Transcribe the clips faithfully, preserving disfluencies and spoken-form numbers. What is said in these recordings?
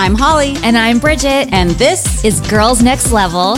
I'm Holly. And I'm Bridget. And this is Girls Next Level.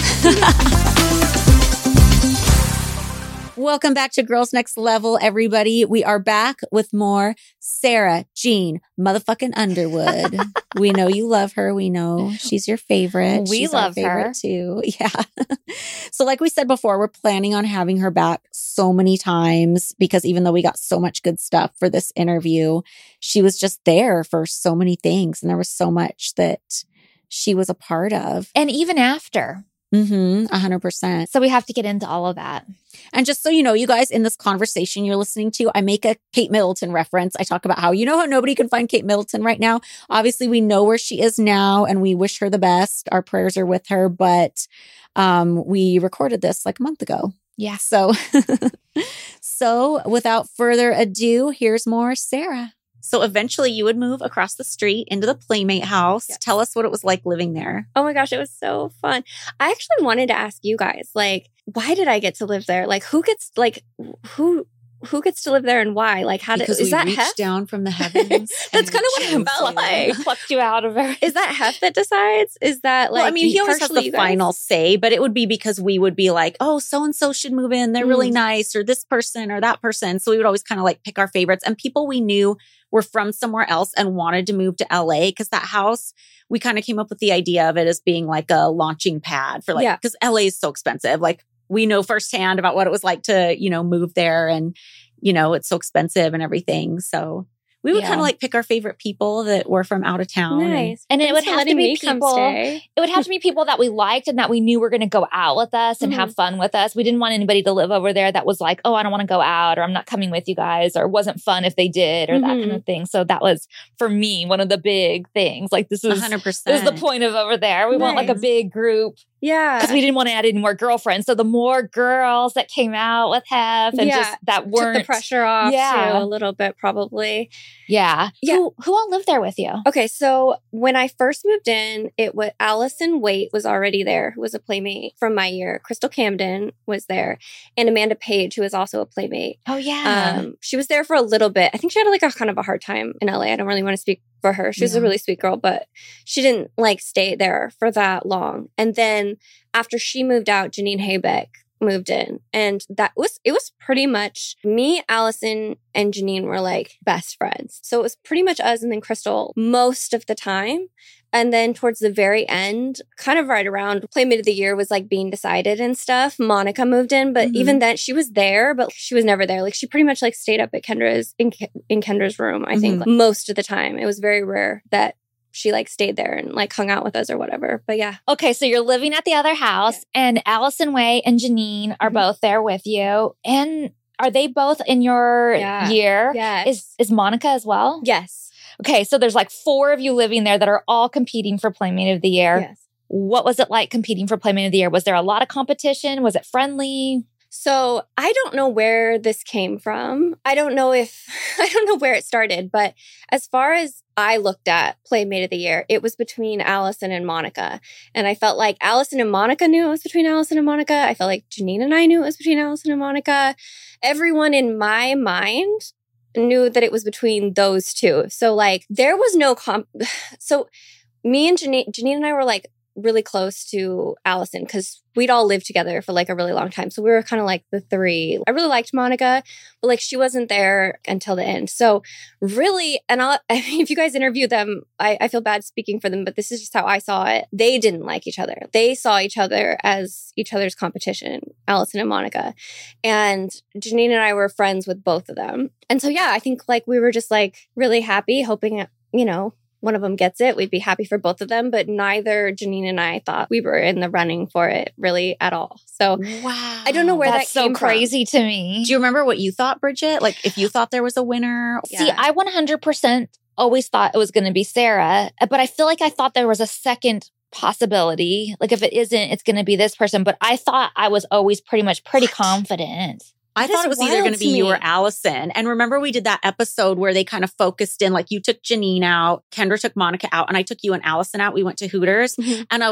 Welcome back to Girls Next Level, everybody. We are back with more Sarah Jean motherfucking Underwood. We know you love her. We know she's your favorite. We she's love our favorite her too. Yeah. So like we said before, we're planning on having her back so many times because even though we got so much good stuff for this interview, she was just there for so many things. And there was so much that she was a part of. And even after. Mm-hmm. A hundred percent. So we have to get into all of that. And just so you know, you guys, in this conversation you're listening to, I make a Kate Middleton reference. I talk about how, you know how nobody can find Kate Middleton right now? Obviously, we know where she is now and we wish her the best. Our prayers are with her. But um, we recorded this like a month ago. Yeah. So, so without further ado, here's more Sarah. So eventually you would move across the street into the Playmate house. Yes. Tell us what it was like living there. Oh my gosh, it was so fun. I actually wanted to ask you guys, like, why did I get to live there? Like, who gets, like, who who gets to live there and why? Like, how did, Because is we that reached Hef? down from the heavens. That's kind of what it chose felt you. like. Plucked you out of her. Is that Hef that decides? Is that, like, well, I mean, he always has partially the you guys? final say, but it would be because we would be like, oh, so-and-so should move in. They're really Mm. nice, or this person or that person. So we would always kind of like pick our favorites, and people we knew were from somewhere else and wanted to move to L A because that house, we kind of came up with the idea of it as being like a launching pad for like, Yeah. because L A is so expensive. Like we know firsthand about what it was like to, you know, move there, and, you know, it's so expensive and everything. So we would Yeah. kind of like pick our favorite people that were from out of town. and- Nice. And it Thanks would for have to letting be me come people- stay. It would have to be people that we liked and that we knew were going to go out with us and Mhm. have fun with us. We didn't want anybody to live over there that was like, oh, I don't want to go out, or I'm not coming with you guys, or it wasn't fun if they did, or that Mhm. kind of thing. So that was, for me, one of the big things. Like, this A is, hundred this is percent. the point of over there. We want like a Nice. big group Yeah. because we didn't want to add any more girlfriends. So the more girls that came out with Hef and Yeah. just that Took weren't. the pressure off Yeah. too, a little bit probably. Yeah. Yeah. Who, who all lived there with you? Okay, so when I first moved in, it was Allison Waite was already there, who was a playmate from my year. Crystal Camden was there, and Amanda Page, who was also a playmate. Oh, yeah. Um, she was there for a little bit. I think she had like a kind of a hard time in L A. I don't really want to speak for her. She was Yeah. a really sweet girl, but she didn't like stay there for that long. And then after she moved out, Janine Haybeck moved in, and that was it was pretty much me, Allison, and Janine were like best friends. So it was pretty much us and then Crystal most of the time. And then towards the very end, kind of right around Playmate of the Year was like being decided and stuff, Monica moved in, but Mhm. even then she was there, but she was never there. Like she pretty much like stayed up at Kendra's in, Ke- in Kendra's room, I think, Mhm. like, most of the time. It was very rare that she like stayed there and like hung out with us or whatever. But yeah. Okay, so you're living at the other house, and Allison Way and Janine are Mhm. both there with you. And are they both in your Yeah. year? Yes. Is is Monica as well? yes. Okay, so there's like four of you living there that are all competing for Playmate of the Year. Yes. What was it like competing for Playmate of the Year? Was there a lot of competition? Was it friendly? So I don't know where this came from. I don't know if, I don't know where it started, but as far as I looked at Playmate of the Year, it was between Allison and Monica. And I felt like Allison and Monica knew it was between Allison and Monica. I felt like Janine and I knew it was between Allison and Monica. Everyone in my mind knew that it was between those two. So like there was no comp. So me and Janine, Janine and I were like really close to Allison because we'd all lived together for like a really long time. So we were kind of like the three. I really liked Monica, but like she wasn't there until the end. So really, and I'll, I mean, if you guys interview them, I, I feel bad speaking for them, but this is just how I saw it. They didn't like each other. They saw each other as each other's competition, Allison and Monica. And Janine and I were friends with both of them. And so, yeah, I think like we were just like really happy, hoping, you know, one of them gets it, we'd be happy for both of them. But neither Janine and I thought we were in the running for it really at all. So Wow. I don't know where That's that so came from. crazy to me. Do you remember what you thought, Bridget? Like if you thought there was a winner? See, Yeah. I one hundred percent always thought it was going to be Sarah, but I feel like I thought there was a second possibility. Like if it isn't, it's going to be this person. But I thought I was always pretty much pretty What? confident. I That thought is it was either wild going to to be you me. or Allison. And remember we did that episode where they kind of focused in, like you took Janine out, Kendra took Monica out, and I took you and Allison out. We went to Hooters. Mhm. And I was like,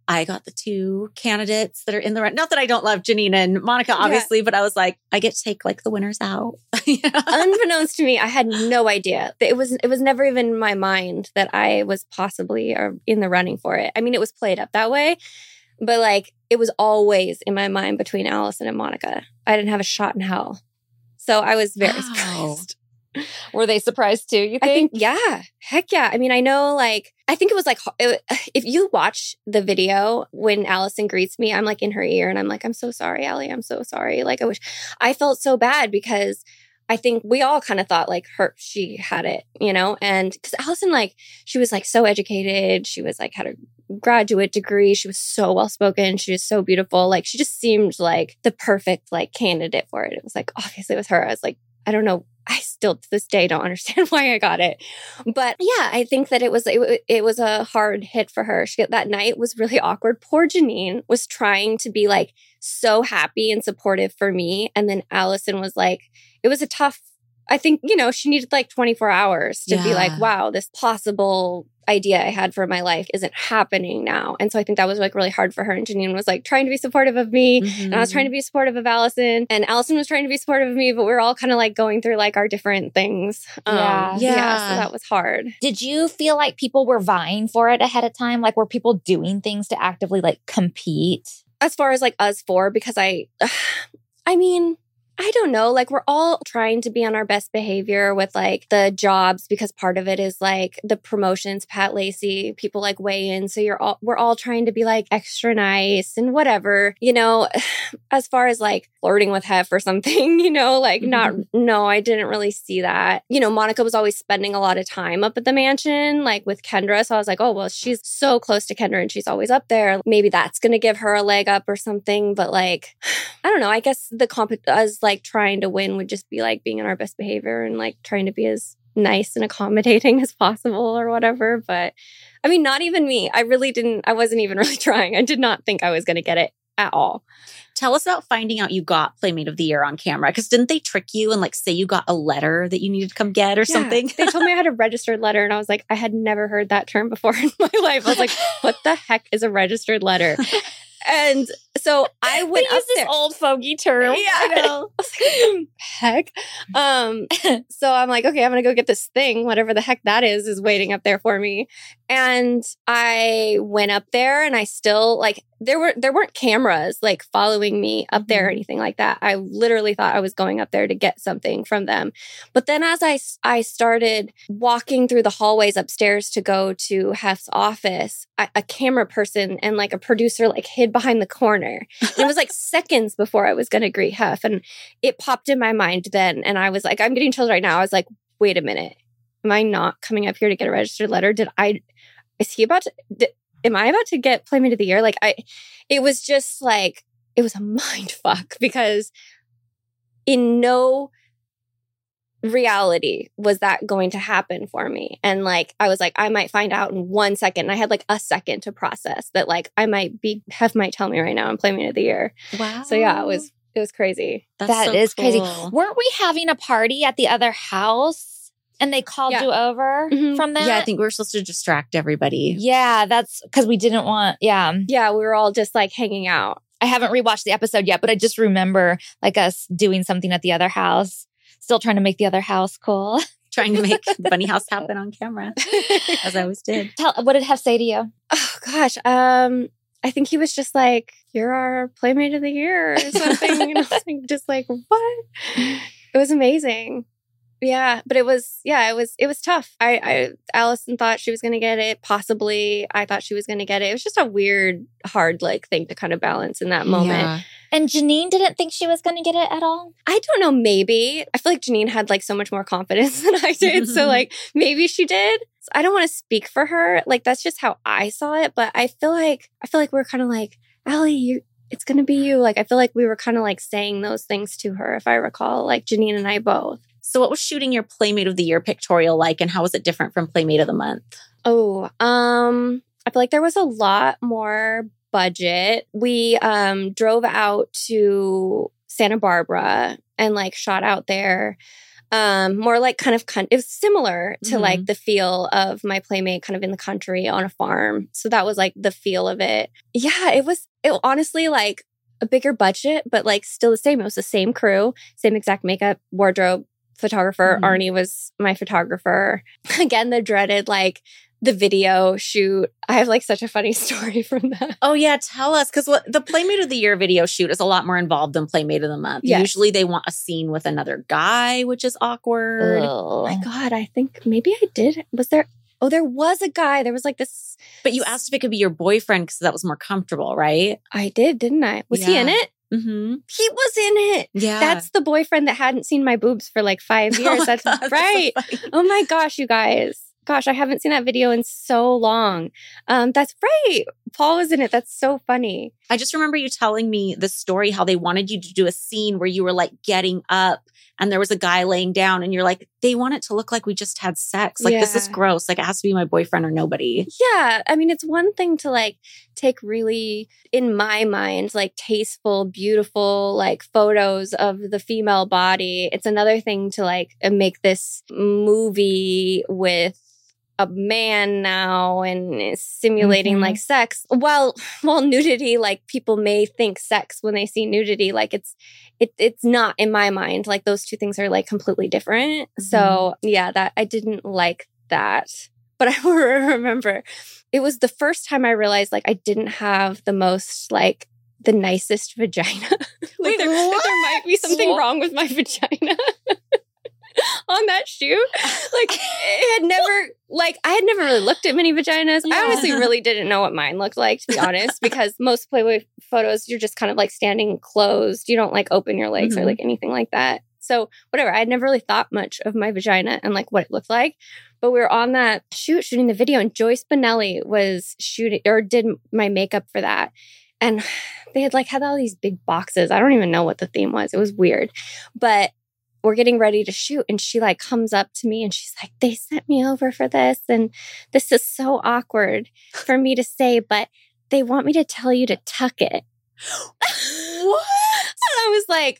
I got the two candidates that are in the run. Not that I don't love Janine and Monica, obviously, yeah. but I was like, I get to take like the winners out. Yeah. Unbeknownst to me, I had no idea. It was it was never even in my mind that I was possibly or in the running for it. I mean, it was played up that way, but like it was always in my mind between Allison and Monica. I didn't have a shot in hell. So I was very wow. surprised. Were they surprised too, you think? I think, yeah. Heck yeah. I mean, I know, like, I think it was like, it, if you watch the video when Allison greets me, I'm like in her ear and I'm like, I'm so sorry, Allie. I'm so sorry. Like, I wish I felt so bad because I think we all kind of thought like her, she had it, you know? And because Allison, like, she was like so educated. She was like, had a graduate degree. She was so well-spoken. She was so beautiful. Like, she just seemed like the perfect like candidate for it. It was like, obviously with her, I was like, I don't know. I still to this day don't understand why I got it. But yeah, I think that it was it, it was a hard hit for her. She, that night was really awkward. Poor Janine was trying to be like so happy and supportive for me. And then Allison was like, it was a tough, I think, you know, she needed like twenty-four hours to yeah. be like, wow, this possible idea I had for my life isn't happening now. And so I think that was like really hard for her. And Janine was like trying to be supportive of me. Mm-hmm. And I was trying to be supportive of Allison. And Allison was trying to be supportive of me, but we we're all kind of like going through like our different things. Um, yeah. yeah. Yeah. So that was hard. Did you feel like people were vying for it ahead of time? Like were people doing things to actively like compete? As far as like us four, because I, I mean... I don't know. Like, we're all trying to be on our best behavior with like the jobs because part of it is like the promotions, Pat Lacey, people like weigh in. So you're all, we're all trying to be like extra nice and whatever, you know, as far as like flirting with Hef or something, you know, like mm-hmm. not, no, I didn't really see that. You know, Monica was always spending a lot of time up at the mansion, like with Kendra. So I was like, oh, well, she's so close to Kendra and she's always up there. Maybe that's going to give her a leg up or something. But like, I don't know. I guess the comp as like trying to win would just be like being in our best behavior and like trying to be as nice and accommodating as possible or whatever. But I mean, not even me. I really didn't, I wasn't even really trying. I did not think I was going to get it at all. Tell us about finding out you got Playmate of the Year on camera. Because didn't they trick you and like say you got a letter that you needed to come get or yeah, something? They told me I had a registered letter and I was like, I had never heard that term before in my life. I was like, what the heck is a registered letter? And so I went they up use this there. old fogey term. Yeah, I know. I was like, heck. Um, so I'm like, okay, I'm going to go get this thing, whatever the heck that is, is waiting up there for me. And I went up there and I still like, there were, there weren't cameras like following me up there or anything like that. I literally thought I was going up there to get something from them. But then as I, I started walking through the hallways upstairs to go to Hef's office, I, a camera person and like a producer like hid behind the corner. And it was like seconds before I was going to greet Hef. And it popped in my mind then. And I was like, I'm getting chills right now. I was like, wait a minute. Am I not coming up here to get a registered letter? Did I, is he about to, did, am I about to get Playmate of the Year? Like I, it was just like, it was a mind fuck because in no reality was that going to happen for me. And like, I was like, I might find out in one second. And I had like a second to process that like, I might be, Hef might tell me right now I'm Playmate of the Year. Wow. So yeah, it was, it was crazy. That's that so is cool. Crazy. Weren't we having a party at the other house? And they called yeah. you over mm-hmm. from that? Yeah, I think we were supposed to distract everybody. Yeah, that's because we didn't want, yeah. Yeah, we were all just like hanging out. I haven't rewatched the episode yet, but I just remember like us doing something at the other house, still trying to make the other house cool. Trying to make Bunny House happen on camera, as I always did. Tell, what did Hef say to you? Oh, gosh. Um, I think he was just like, you're our Playmate of the Year or something. And I was like, just like, what? It was amazing. Yeah, but it was, yeah, it was, it was tough. I, I, Allison thought she was going to get it. Possibly. I thought she was going to get it. It was just a weird, hard, like, thing to kind of balance in that moment. Yeah. And Janine didn't think she was going to get it at all? I don't know. Maybe. I feel like Janine had, like, so much more confidence than I did. So, like, maybe she did. So I don't want to speak for her. Like, that's just how I saw it. But I feel like, I feel like we're kind of like, Allie, you, it's going to be you. Like, I feel like we were kind of, like, saying those things to her, if I recall, like, Janine and I both. So what was shooting your Playmate of the Year pictorial like, and how was it different from Playmate of the Month? Oh, um, I feel like there was a lot more budget. We um, drove out to Santa Barbara and like shot out there. Um, more like kind of, con- it was similar to Mhm. like the feel of my Playmate kind of in the country on a farm. So that was like the feel of it. Yeah, it was it, honestly like a bigger budget, but like still the same. It was the same crew, same exact makeup, wardrobe, photographer. Mhm. Arnie was my photographer. Again, the dreaded like the video shoot. I have like such a funny story from that. Oh yeah, tell us, because the Playmate of the Year video shoot is a lot more involved than Playmate of the Month. Yes. Usually they want a scene with another guy, which is awkward. Oh my God, I think maybe I did. Was there? Oh, there was a guy. There was like this. But you asked if it could be your boyfriend because that was more comfortable, right? I did, didn't I? Was he in Yeah. it? Mm-hmm. He was in it. Yeah. That's the boyfriend that hadn't seen my boobs for like five years. Oh my That's God, that's so right. funny. Oh my gosh, you guys. Gosh, I haven't seen that video in so long. Um, that's right. Paul was in it. That's so funny. I just remember you telling me the story, how they wanted you to do a scene where you were like getting up and there was a guy laying down and you're like, they want it to look like we just had sex. Like, this is Yeah. gross. Like, it has to be my boyfriend or nobody. Yeah. I mean, it's one thing to like take really, in my mind, like tasteful, beautiful, like photos of the female body. It's another thing to like make this movie with a man now and is simulating Mhm. like sex. While while nudity, like people may think sex when they see nudity, like it's it it's not in my mind. Like those two things are like completely different. So yeah, that I didn't like that. But I remember it was the first time I realized like I didn't have the most like the nicest vagina. like there, that there might be something What? wrong with my vagina. On that shoot, like it had never, like I had never really looked at many vaginas. Yeah. I honestly really didn't know what mine looked like, to be honest, because most Playboy photos, you're just kind of like standing closed. You don't like open your legs Mhm. or like anything like that. So whatever, I had never really thought much of my vagina and like what it looked like. But we were on that shoot shooting the video, and Joyce Bonelli was shooting or did my makeup for that. And they had like had all these big boxes. I don't even know what the theme was. It was weird, but we're getting ready to shoot and she like comes up to me and she's like, they sent me over for this and this is so awkward for me to say, but they want me to tell you to tuck it. What? And I was like,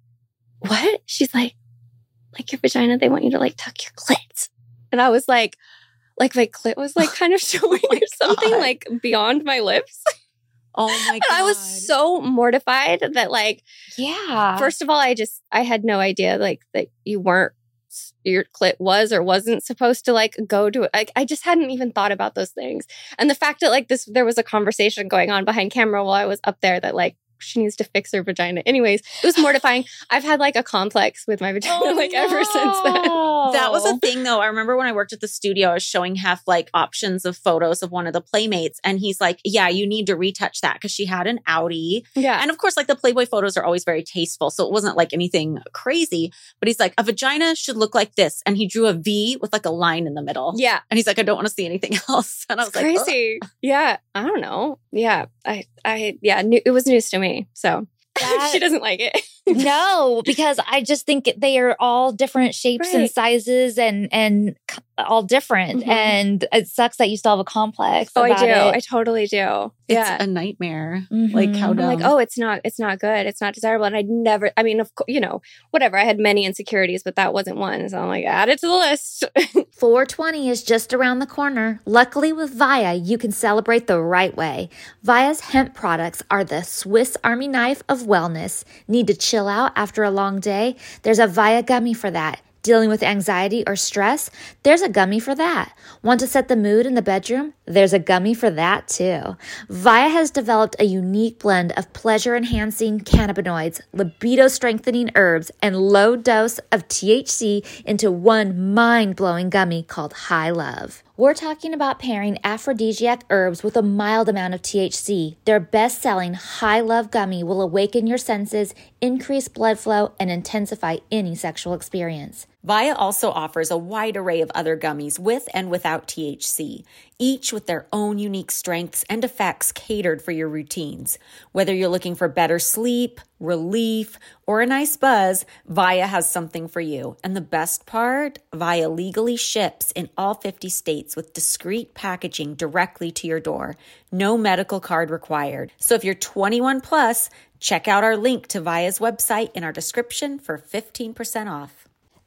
what? She's like, like your vagina, they want you to like tuck your clit. And I was like, like my clit was like kind of showing Oh my or something God. like beyond my lips. Oh my God. And I was so mortified that like, Yeah. first of all, I just, I had no idea like that you weren't, your clit was or wasn't supposed to like go to it. Like, I just hadn't even thought about those things. And the fact that like this, there was a conversation going on behind camera while I was up there that like, she needs to fix her vagina. Anyways, it was mortifying. I've had like a complex with my vagina Oh, like ever since then. That was a no. thing, though. I remember when I worked at the studio, I was showing Hef like options of photos of one of the Playmates. And he's like, yeah, you need to retouch that because she had an outie. Yeah. And of course, like the Playboy photos are always very tasteful. So it wasn't like anything crazy. But he's like, a vagina should look like this. And he drew a V with like a line in the middle. Yeah. And he's like, I don't want to see anything else. And I was It's like, crazy. Yeah. I don't know. Yeah. I, I, yeah, new, it was news to me. So That- she doesn't like it. No, because I just think they are all different shapes and Right. sizes and and c- all different. Mhm. And it sucks that you still have a complex. Oh, I about do. It. I totally do. it's Yeah. a nightmare. Like Mhm. how I'm dumb. like, oh, it's not, it's not good. It's not desirable. And I never, I mean, of course, you know, whatever. I had many insecurities, but that wasn't one. So I'm like, add it to the list. four twenty is just around the corner. Luckily with Via, you can celebrate the right way. Via's hemp products are the Swiss Army knife of wellness. Need to chill out after a long day? There's a Via gummy for that. Dealing with anxiety or stress? There's a gummy for that. Want to set the mood in the bedroom? There's a gummy for that too. Via has developed a unique blend of pleasure-enhancing cannabinoids, libido-strengthening herbs, and low dose of T H C into one mind-blowing gummy called High Love. We're talking about pairing aphrodisiac herbs with a mild amount of T H C. Their best-selling High Love gummy will awaken your senses, increase blood flow, and intensify any sexual experience. Via also offers a wide array of other gummies with and without T H C, each with their own unique strengths and effects catered for your routines. Whether you're looking for better sleep, relief, or a nice buzz, Via has something for you. And the best part, Via legally ships in all fifty states with discreet packaging directly to your door. No medical card required. So if you're twenty-one plus, check out our link to Via's website in our description for fifteen percent off.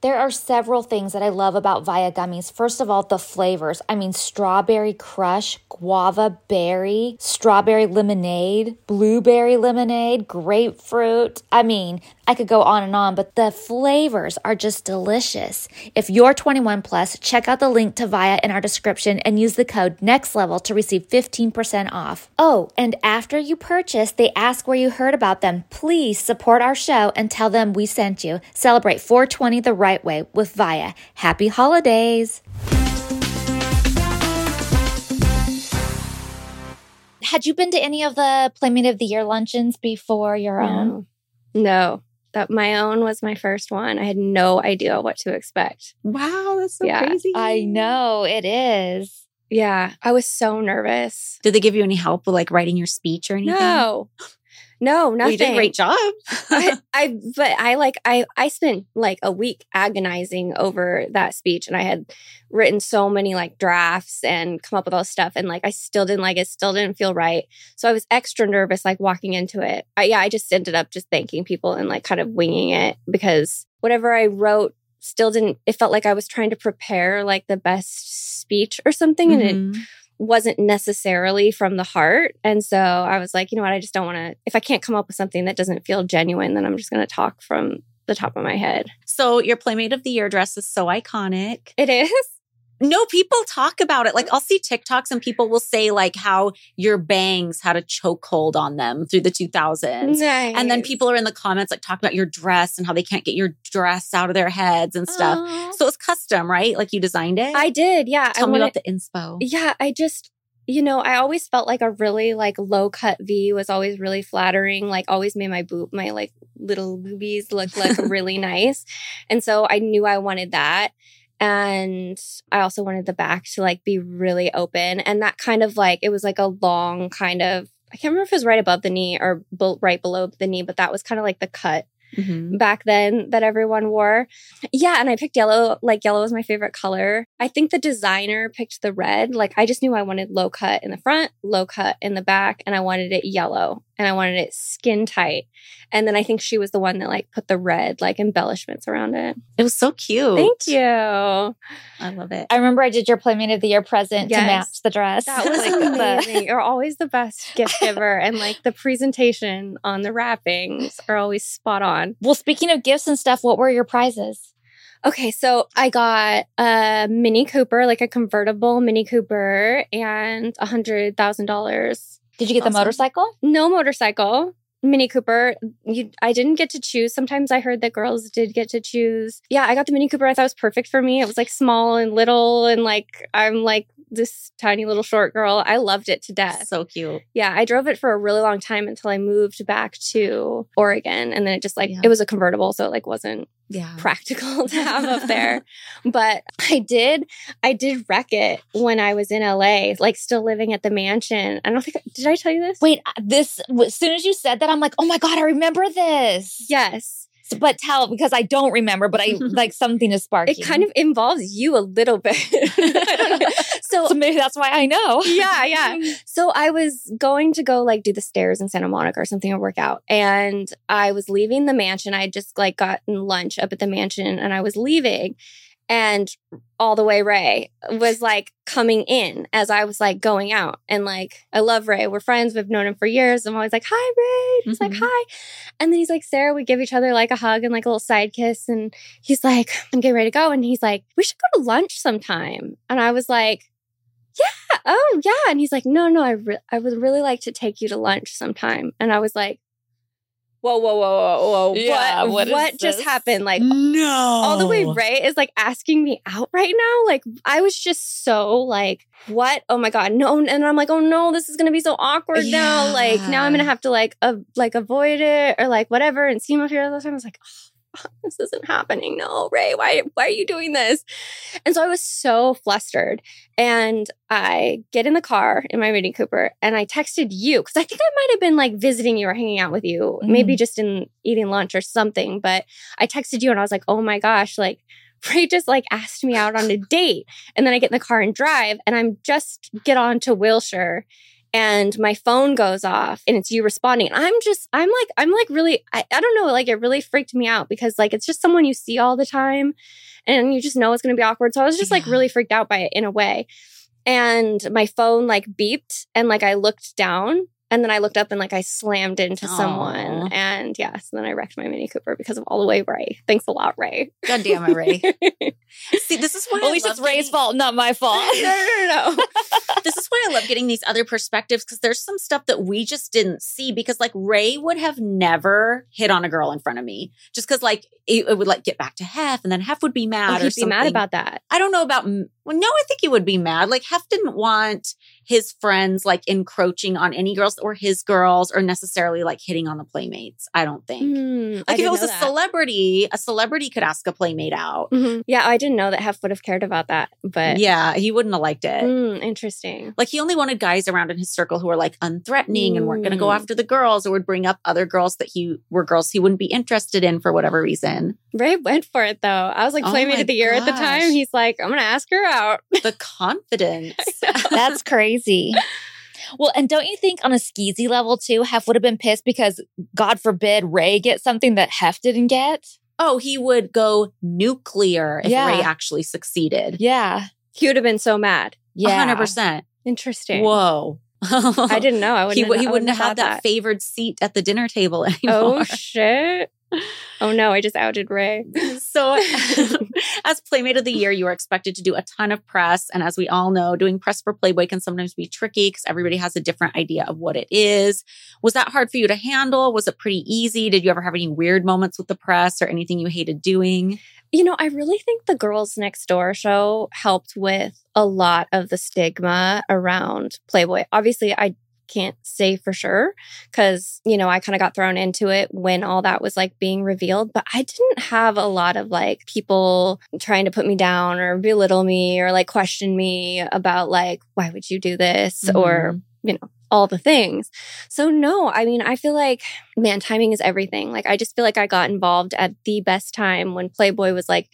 There are several things that I love about Via gummies. First of all, the flavors. I mean, strawberry crush, guava berry, strawberry lemonade, blueberry lemonade, grapefruit. I mean, I could go on and on, but the flavors are just delicious. If you're twenty-one plus, check out the link to Via in our description and use the code NEXTLEVEL to receive fifteen percent off. Oh, and after you purchase, they ask where you heard about them. Please support our show and tell them we sent you. Celebrate four twenty the right way with Via. Happy holidays. Had you been to any of the Playmate of the Year luncheons before your own? No. no. That my own was my first one. I had no idea what to expect. Wow, that's so Yeah, crazy. I know, it is. Yeah, I was so nervous. Did they give you any help with like writing your speech or anything? No. No, nothing. Well, you did a great job. I, I, but I like, I, I spent like a week agonizing over that speech, and I had written so many like drafts and come up with all this stuff. And like, I still didn't like it, still didn't feel right. So I was extra nervous, like walking into it. I, yeah, I just ended up just thanking people and like kind of winging it, because whatever I wrote still didn't, it felt like I was trying to prepare like the best speech or something. Mm-hmm. And it wasn't necessarily from the heart. And so I was like, you know what, I just don't want to, if I can't come up with something that doesn't feel genuine, then I'm just going to talk from the top of my head. So your Playmate of the Year dress is so iconic. It is? No, people talk about it. Like I'll see TikToks and people will say like how your bangs had a chokehold on them through the two thousands. Nice. And then people are in the comments like talking about your dress and how they can't get your dress out of their heads and stuff. Aww. So it's custom, right? Like you designed it? I did, yeah. Tell I me wanted, about the inspo. Yeah, I just, you know, I always felt like a really like low cut V was always really flattering, like always made my boob, my like little boobies look like really nice. And so I knew I wanted that. And I also wanted the back to like be really open. And that kind of like, it was like a long kind of, I can't remember if it was right above the knee or be- right below the knee, but that was kind of like the cut mm-hmm. back then that everyone wore. Yeah. And I picked yellow, like yellow was my favorite color. I think the designer picked the red. Like I just knew I wanted low cut in the front, low cut in the back, and I wanted it yellow and I wanted it skin tight. And then I think she was the one that like put the red like embellishments around it. It was so cute. Thank you. I love it. I remember I did your Playmate of the Year present Yes. to match the dress. That was like amazing. The- You're always the best gift giver. And like the presentation on the wrappings are always spot on. Well, speaking of gifts and stuff, what were your prizes? Okay, so I got a Mini Cooper, like a convertible Mini Cooper, and one hundred thousand dollars. Did you get Awesome. the motorcycle? No motorcycle. Mini Cooper. You, I didn't get to choose. Sometimes I heard that girls did get to choose. Yeah, I got the Mini Cooper. I thought it was perfect for me. It was like small and little, and like I'm like this tiny little short girl. I loved it to death. So cute. Yeah, I drove it for a really long time until I moved back to Oregon, and then it just like Yeah. it was a convertible, so it like wasn't Yeah. practical to have up there. But I did, I did wreck it when I was in L A, like still living at the mansion. I don't think, did I tell you this? Wait, this, as soon as you said that, I'm like, oh my God, I remember this. Yes. So, but tell, because I don't remember, but I like something is sparking. It kind of involves you a little bit. I don't know. So, So maybe that's why I know. yeah, yeah. So I was going to go like do the stairs in Santa Monica or something or work out. And I was leaving the mansion. I just like gotten lunch up at the mansion and I was leaving. And all the way Ray was like coming in as I was like going out. And like, I love Ray. We're friends. We've known him for years. I'm always like, hi, Ray. He's Mhm. like, hi. And then he's like, Sarah, we give each other like a hug and like a little side kiss. And he's like, I'm getting ready to go. And he's like, we should go to lunch sometime. And I was like, yeah, oh yeah. And he's like, no, no, I, re- I would really like to take you to lunch sometime. And I was like, whoa, whoa, whoa, whoa, whoa. Yeah, what what is what just this? happened? Like, No. all the way Ray is like asking me out right now. Like, I was just so like, what? Oh my God, no. And I'm like, oh no, this is going to be so awkward now. Yeah. Like, now I'm going to have to like, uh, like avoid it or like whatever and see him up here all the time. I was like, oh, this isn't happening. No, Ray, why, why are you doing this? And so I was so flustered. And I get in the car in my Mini Cooper and I texted you because I think I might have been like visiting you or hanging out with you, Mm. maybe just in eating lunch or something. But I texted you and I was like, oh my gosh, like Ray just like asked me out on a date. And then I get in the car and drive and I'm just get on to Wilshire. and my phone goes off and it's you responding. And I'm just, I'm like, I'm like really, I, I don't know, like it really freaked me out because like it's just someone you see all the time and you just know it's going to be awkward. So I was just like really freaked out by it in a way. And my phone like beeped and like I looked down. And then I looked up and like I slammed into Aww. someone. And yeah, so then I wrecked my Mini Cooper because of all the way Ray. Thanks a lot, Ray. God damn it, Ray. See, this is why At I least love it's Ray's getting- fault, not my fault. no, no, no, no. This is why I love getting these other perspectives because there's some stuff that we just didn't see because like Ray would have never hit on a girl in front of me just because like it, it would like get back to Hef and then Hef would be mad Oh, or he'd be something. mad about that. I don't know about, well, no, I think he would be mad. Like Hef didn't want his friends like encroaching on any girls or his girls or necessarily like hitting on the playmates. I don't think. Mm, I Like if it didn't was know a that. celebrity, a celebrity could ask a playmate out. Mhm. Yeah, I didn't know that Hef would have cared about that. But Yeah, he wouldn't have liked it. mm, interesting. Like he only wanted guys around in his circle who were like unthreatening and weren't going to go Mm. after the girls or would bring up other girls that he were girls he wouldn't be interested in for whatever reason. Ray went for it though. I was like Oh Playmate my of the Year at the gosh. time. He's like, I'm going to ask her out. The confidence. That's crazy. Well, and don't you think on a skeezy level too, Hef would have been pissed because God forbid Ray get something that Hef didn't get? Oh, he would go nuclear if Yeah. Ray actually succeeded. Yeah. He would have been so mad. Yeah. one hundred percent. Interesting. Whoa. I didn't know. I wouldn't He, have, w- he I wouldn't have had thought that, favored seat at the dinner table anymore. Oh, shit. Oh, no. I just outed Ray. So, as Playmate of the Year, you are expected to do a ton of press. And as we all know, doing press for Playboy can sometimes be tricky because everybody has a different idea of what it is. Was that hard for you to handle? Was it pretty easy? Did you ever have any weird moments with the press or anything you hated doing? You know, I really think the Girls Next Door show helped with a lot of the stigma around Playboy. Obviously, I can't say for sure because, you know, I kind of got thrown into it when all that was like being revealed. But I didn't have a lot of like people trying to put me down or belittle me or like question me about like, why would you do this? Mhm. Or, you know, all the things. So no, I mean, I feel like, man, timing is everything. Like, I just feel like I got involved at the best time when Playboy was like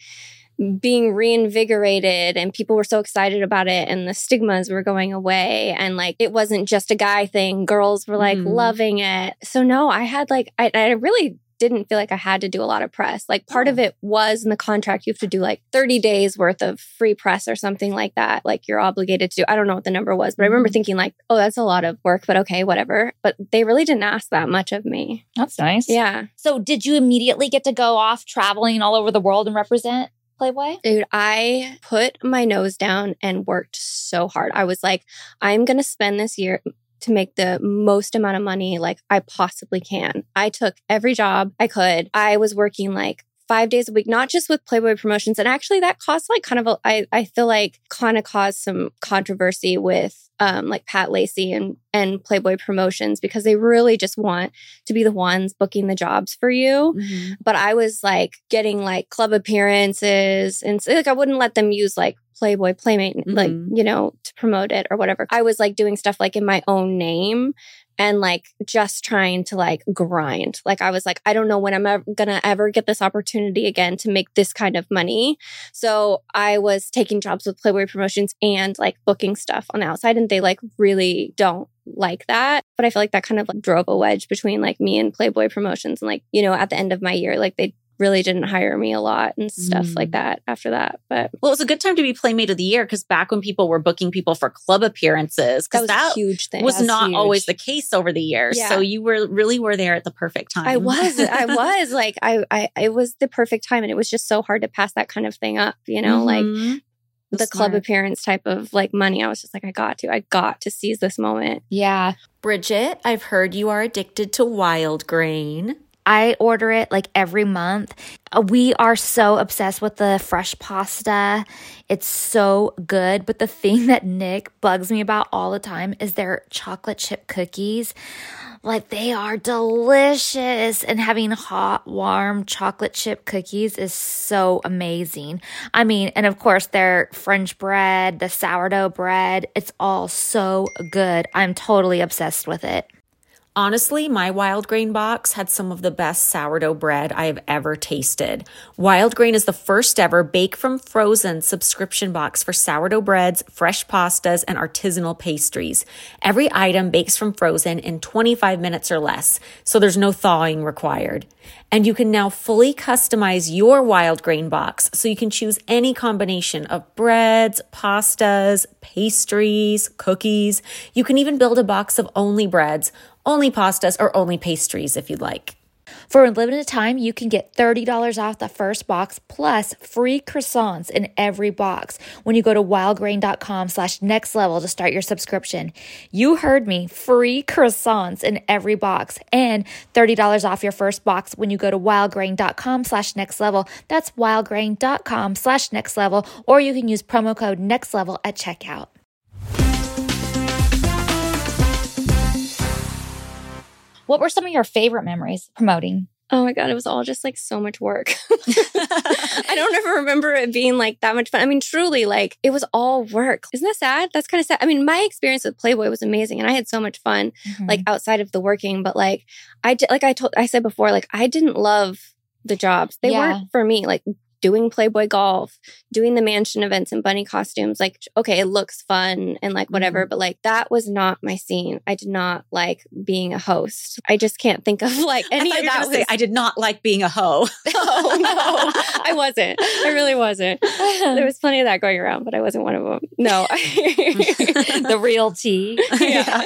being reinvigorated and people were so excited about it and the stigmas were going away and like it wasn't just a guy thing. Girls were like Mhm. loving it. So no, I had like, I, I really didn't feel like I had to do a lot of press. Like part of it was in the contract, you have to do like thirty days worth of free press or something like that. Like you're obligated to do. I don't know what the number was, but I remember Mhm. thinking like, oh, that's a lot of work, but okay, whatever. But they really didn't ask that much of me. That's nice. Yeah. So did you immediately get to go off traveling all over the world and represent Playboy? Dude, I put my nose down and worked so hard. I was like, I'm going to spend this year to make the most amount of money like I possibly can. I took every job I could. I was working like five days a week, not just with Playboy Promotions. And actually that caused like kind of, a, I, I feel like kind of caused some controversy with um, like Pat Lacey and, and Playboy Promotions because they really just want to be the ones booking the jobs for you. Mm-hmm. But I was like getting like club appearances and so, like I wouldn't let them use like Playboy Playmate, Mhm. like, you know, to promote it or whatever. I was like doing stuff like in my own name and like just trying to like grind. Like I was like, I don't know when I'm ever gonna ever get this opportunity again to make this kind of money. So I was taking jobs with Playboy Promotions and like booking stuff on the outside and they like really don't like that. But I feel like that kind of like drove a wedge between like me and Playboy Promotions. And like, you know, at the end of my year, like they really didn't hire me a lot and stuff Mm. like that after that. But Well, it was a good time to be Playmate of the Year because back when people were booking people for club appearances, that because was that, a huge thing. was That's not huge. always the case over the years. Yeah. So you were really were there at the perfect time. I was, I was like, I, I, it was the perfect time. And it was just so hard to pass that kind of thing up, you know, like Mhm. the That's club smart. appearance type of like money. I was just like, I got to, I got to seize this moment. Yeah. Bridget, I've heard you are addicted to wild grain. I order it like every month. Uh, We are so obsessed with the fresh pasta. It's so good. But the thing that Nick bugs me about all the time is their chocolate chip cookies. Like they are delicious. And having hot, warm chocolate chip cookies is so amazing. I mean, and of course, their French bread, the sourdough bread, it's all so good. I'm totally obsessed with it. Honestly, my Wild Grain box had some of the best sourdough bread I have ever tasted. Wild Grain is the first ever bake from frozen subscription box for sourdough breads, fresh pastas, and artisanal pastries. Every item bakes from frozen in twenty-five minutes or less, so there's no thawing required. And you can now fully customize your Wild Grain box, so you can choose any combination of breads, pastas, pastries, cookies. You can even build a box of only breads, only pastas, or only pastries if you'd like. For a limited time, you can get thirty dollars off the first box plus free croissants in every box when you go to wildgrain.com slash next level to start your subscription. You heard me, free croissants in every box and thirty dollars off your first box when you go to wildgrain.com slash next level. That's wildgrain.com slash next level, or you can use promo code next level at checkout. What were some of your favorite memories promoting? Oh my God, it was all just like so much work. I don't ever remember it being like that much fun. I mean, truly, like it was all work. Isn't that sad? That's kind of sad. I mean, my experience with Playboy was amazing and I had so much fun, mm-hmm. like outside of the working. But like I did, like I told, I said before, like I didn't love the jobs. They yeah. weren't for me. Like doing Playboy golf, doing the mansion events in bunny costumes. Like, okay, it looks fun and like whatever, mm-hmm. but like that was not my scene. I did not like being a host. I just can't think of like any I of that. Was... Say, I did not like being a hoe. Oh no, I wasn't. I really wasn't. There was plenty of that going around, but I wasn't one of them. No. The real tea. Yeah.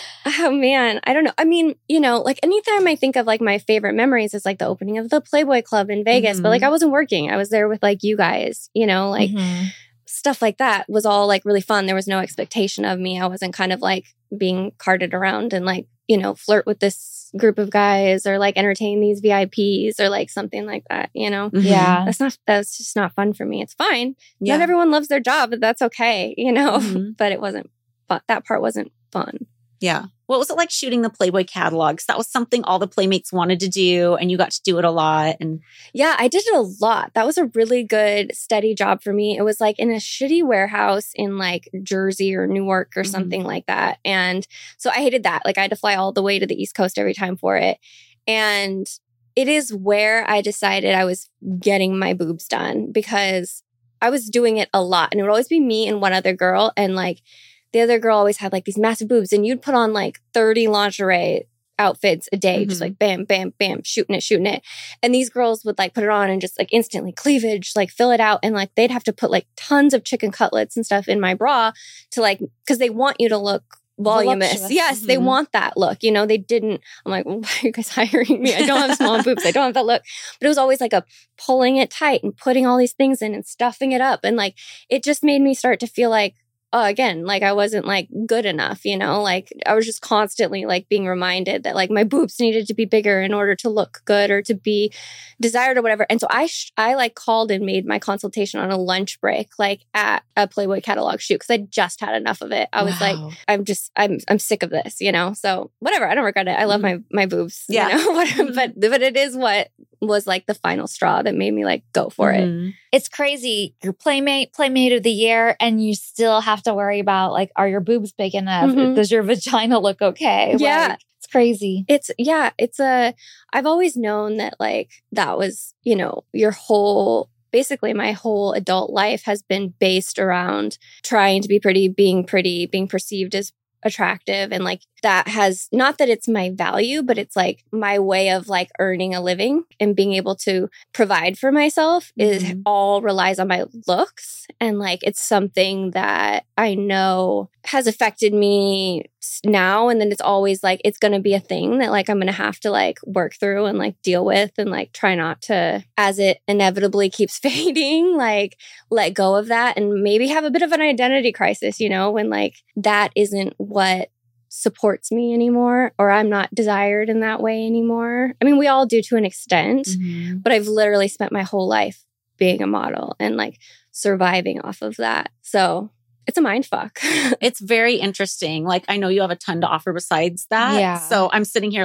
Oh man, I don't know. I mean, you know, like anytime I think of like my favorite memories is like the opening of the Playboy Club in Vegas, mm-hmm. but like I wasn't working. I was there with like you guys, you know, like mm-hmm. stuff like that was all like really fun. There was no expectation of me. I wasn't kind of like being carted around and like, you know, flirt with this group of guys or like entertain these V I Ps or like something like that, you know? Mm-hmm. Yeah. That's not, that's just not fun for me. It's fine. Yeah. Not everyone loves their job, but that's okay, you know? Mm-hmm. But it wasn't, but that part wasn't fun. Yeah. What was it like shooting the Playboy catalogs? That was something all the Playmates wanted to do and you got to do it a lot. And yeah, I did it a lot. That was a really good, steady job for me. It was like in a shitty warehouse in like Jersey or Newark or mm-hmm. something like that. And so I hated that. Like I had to fly all the way to the East Coast every time for it. And it is where I decided I was getting my boobs done because I was doing it a lot. And it would always be me and one other girl. And like, the other girl always had like these massive boobs and you'd put on like thirty lingerie outfits a day, mm-hmm. just like bam, bam, bam, shooting it, shooting it. And these girls would like put it on and just like instantly cleavage, like fill it out. And like they'd have to put like tons of chicken cutlets and stuff in my bra to like, because they want you to look voluminous. Voluptuous. Yes, mm-hmm. they want that look. You know, they didn't. I'm like, well, why are you guys hiring me? I don't have small boobs. I don't have that look. But it was always like a pulling it tight and putting all these things in and stuffing it up. And like, it just made me start to feel like, oh, again, like I wasn't like good enough, you know, like I was just constantly like being reminded that like my boobs needed to be bigger in order to look good or to be desired or whatever. And so I, sh- I like called and made my consultation on a lunch break, like at a Playboy catalog shoot. Cause I just had enough of it. I was wow. like, I'm just, I'm, I'm sick of this, you know? So whatever. I don't regret it. I love mm-hmm. my, my boobs, yeah. you know, but, but it is what was like the final straw that made me like go for mm-hmm. it. It's crazy. You're Playmate, Playmate of the Year, and you still have to worry about like, are your boobs big enough? Mm-hmm. Does your vagina look okay? Yeah. Like, it's crazy. It's, yeah, it's a, I've always known that like, that was, you know, your whole, basically my whole adult life has been based around trying to be pretty, being pretty, being perceived as attractive. And like that has, not that it's my value, but it's like my way of like earning a living and being able to provide for myself is mm-hmm. all relies on my looks. And like it's something that I know has affected me now. And then it's always like it's going to be a thing that like I'm going to have to like work through and like deal with and like try not to, as it inevitably keeps fading, like let go of that and maybe have a bit of an identity crisis, you know, when like that isn't what supports me anymore, or I'm not desired in that way anymore. I mean, we all do to an extent, mm-hmm. but I've literally spent my whole life being a model and like surviving off of that. So it's a mind fuck. It's very interesting. Like, I know you have a ton to offer besides that. Yeah. So I'm sitting here like,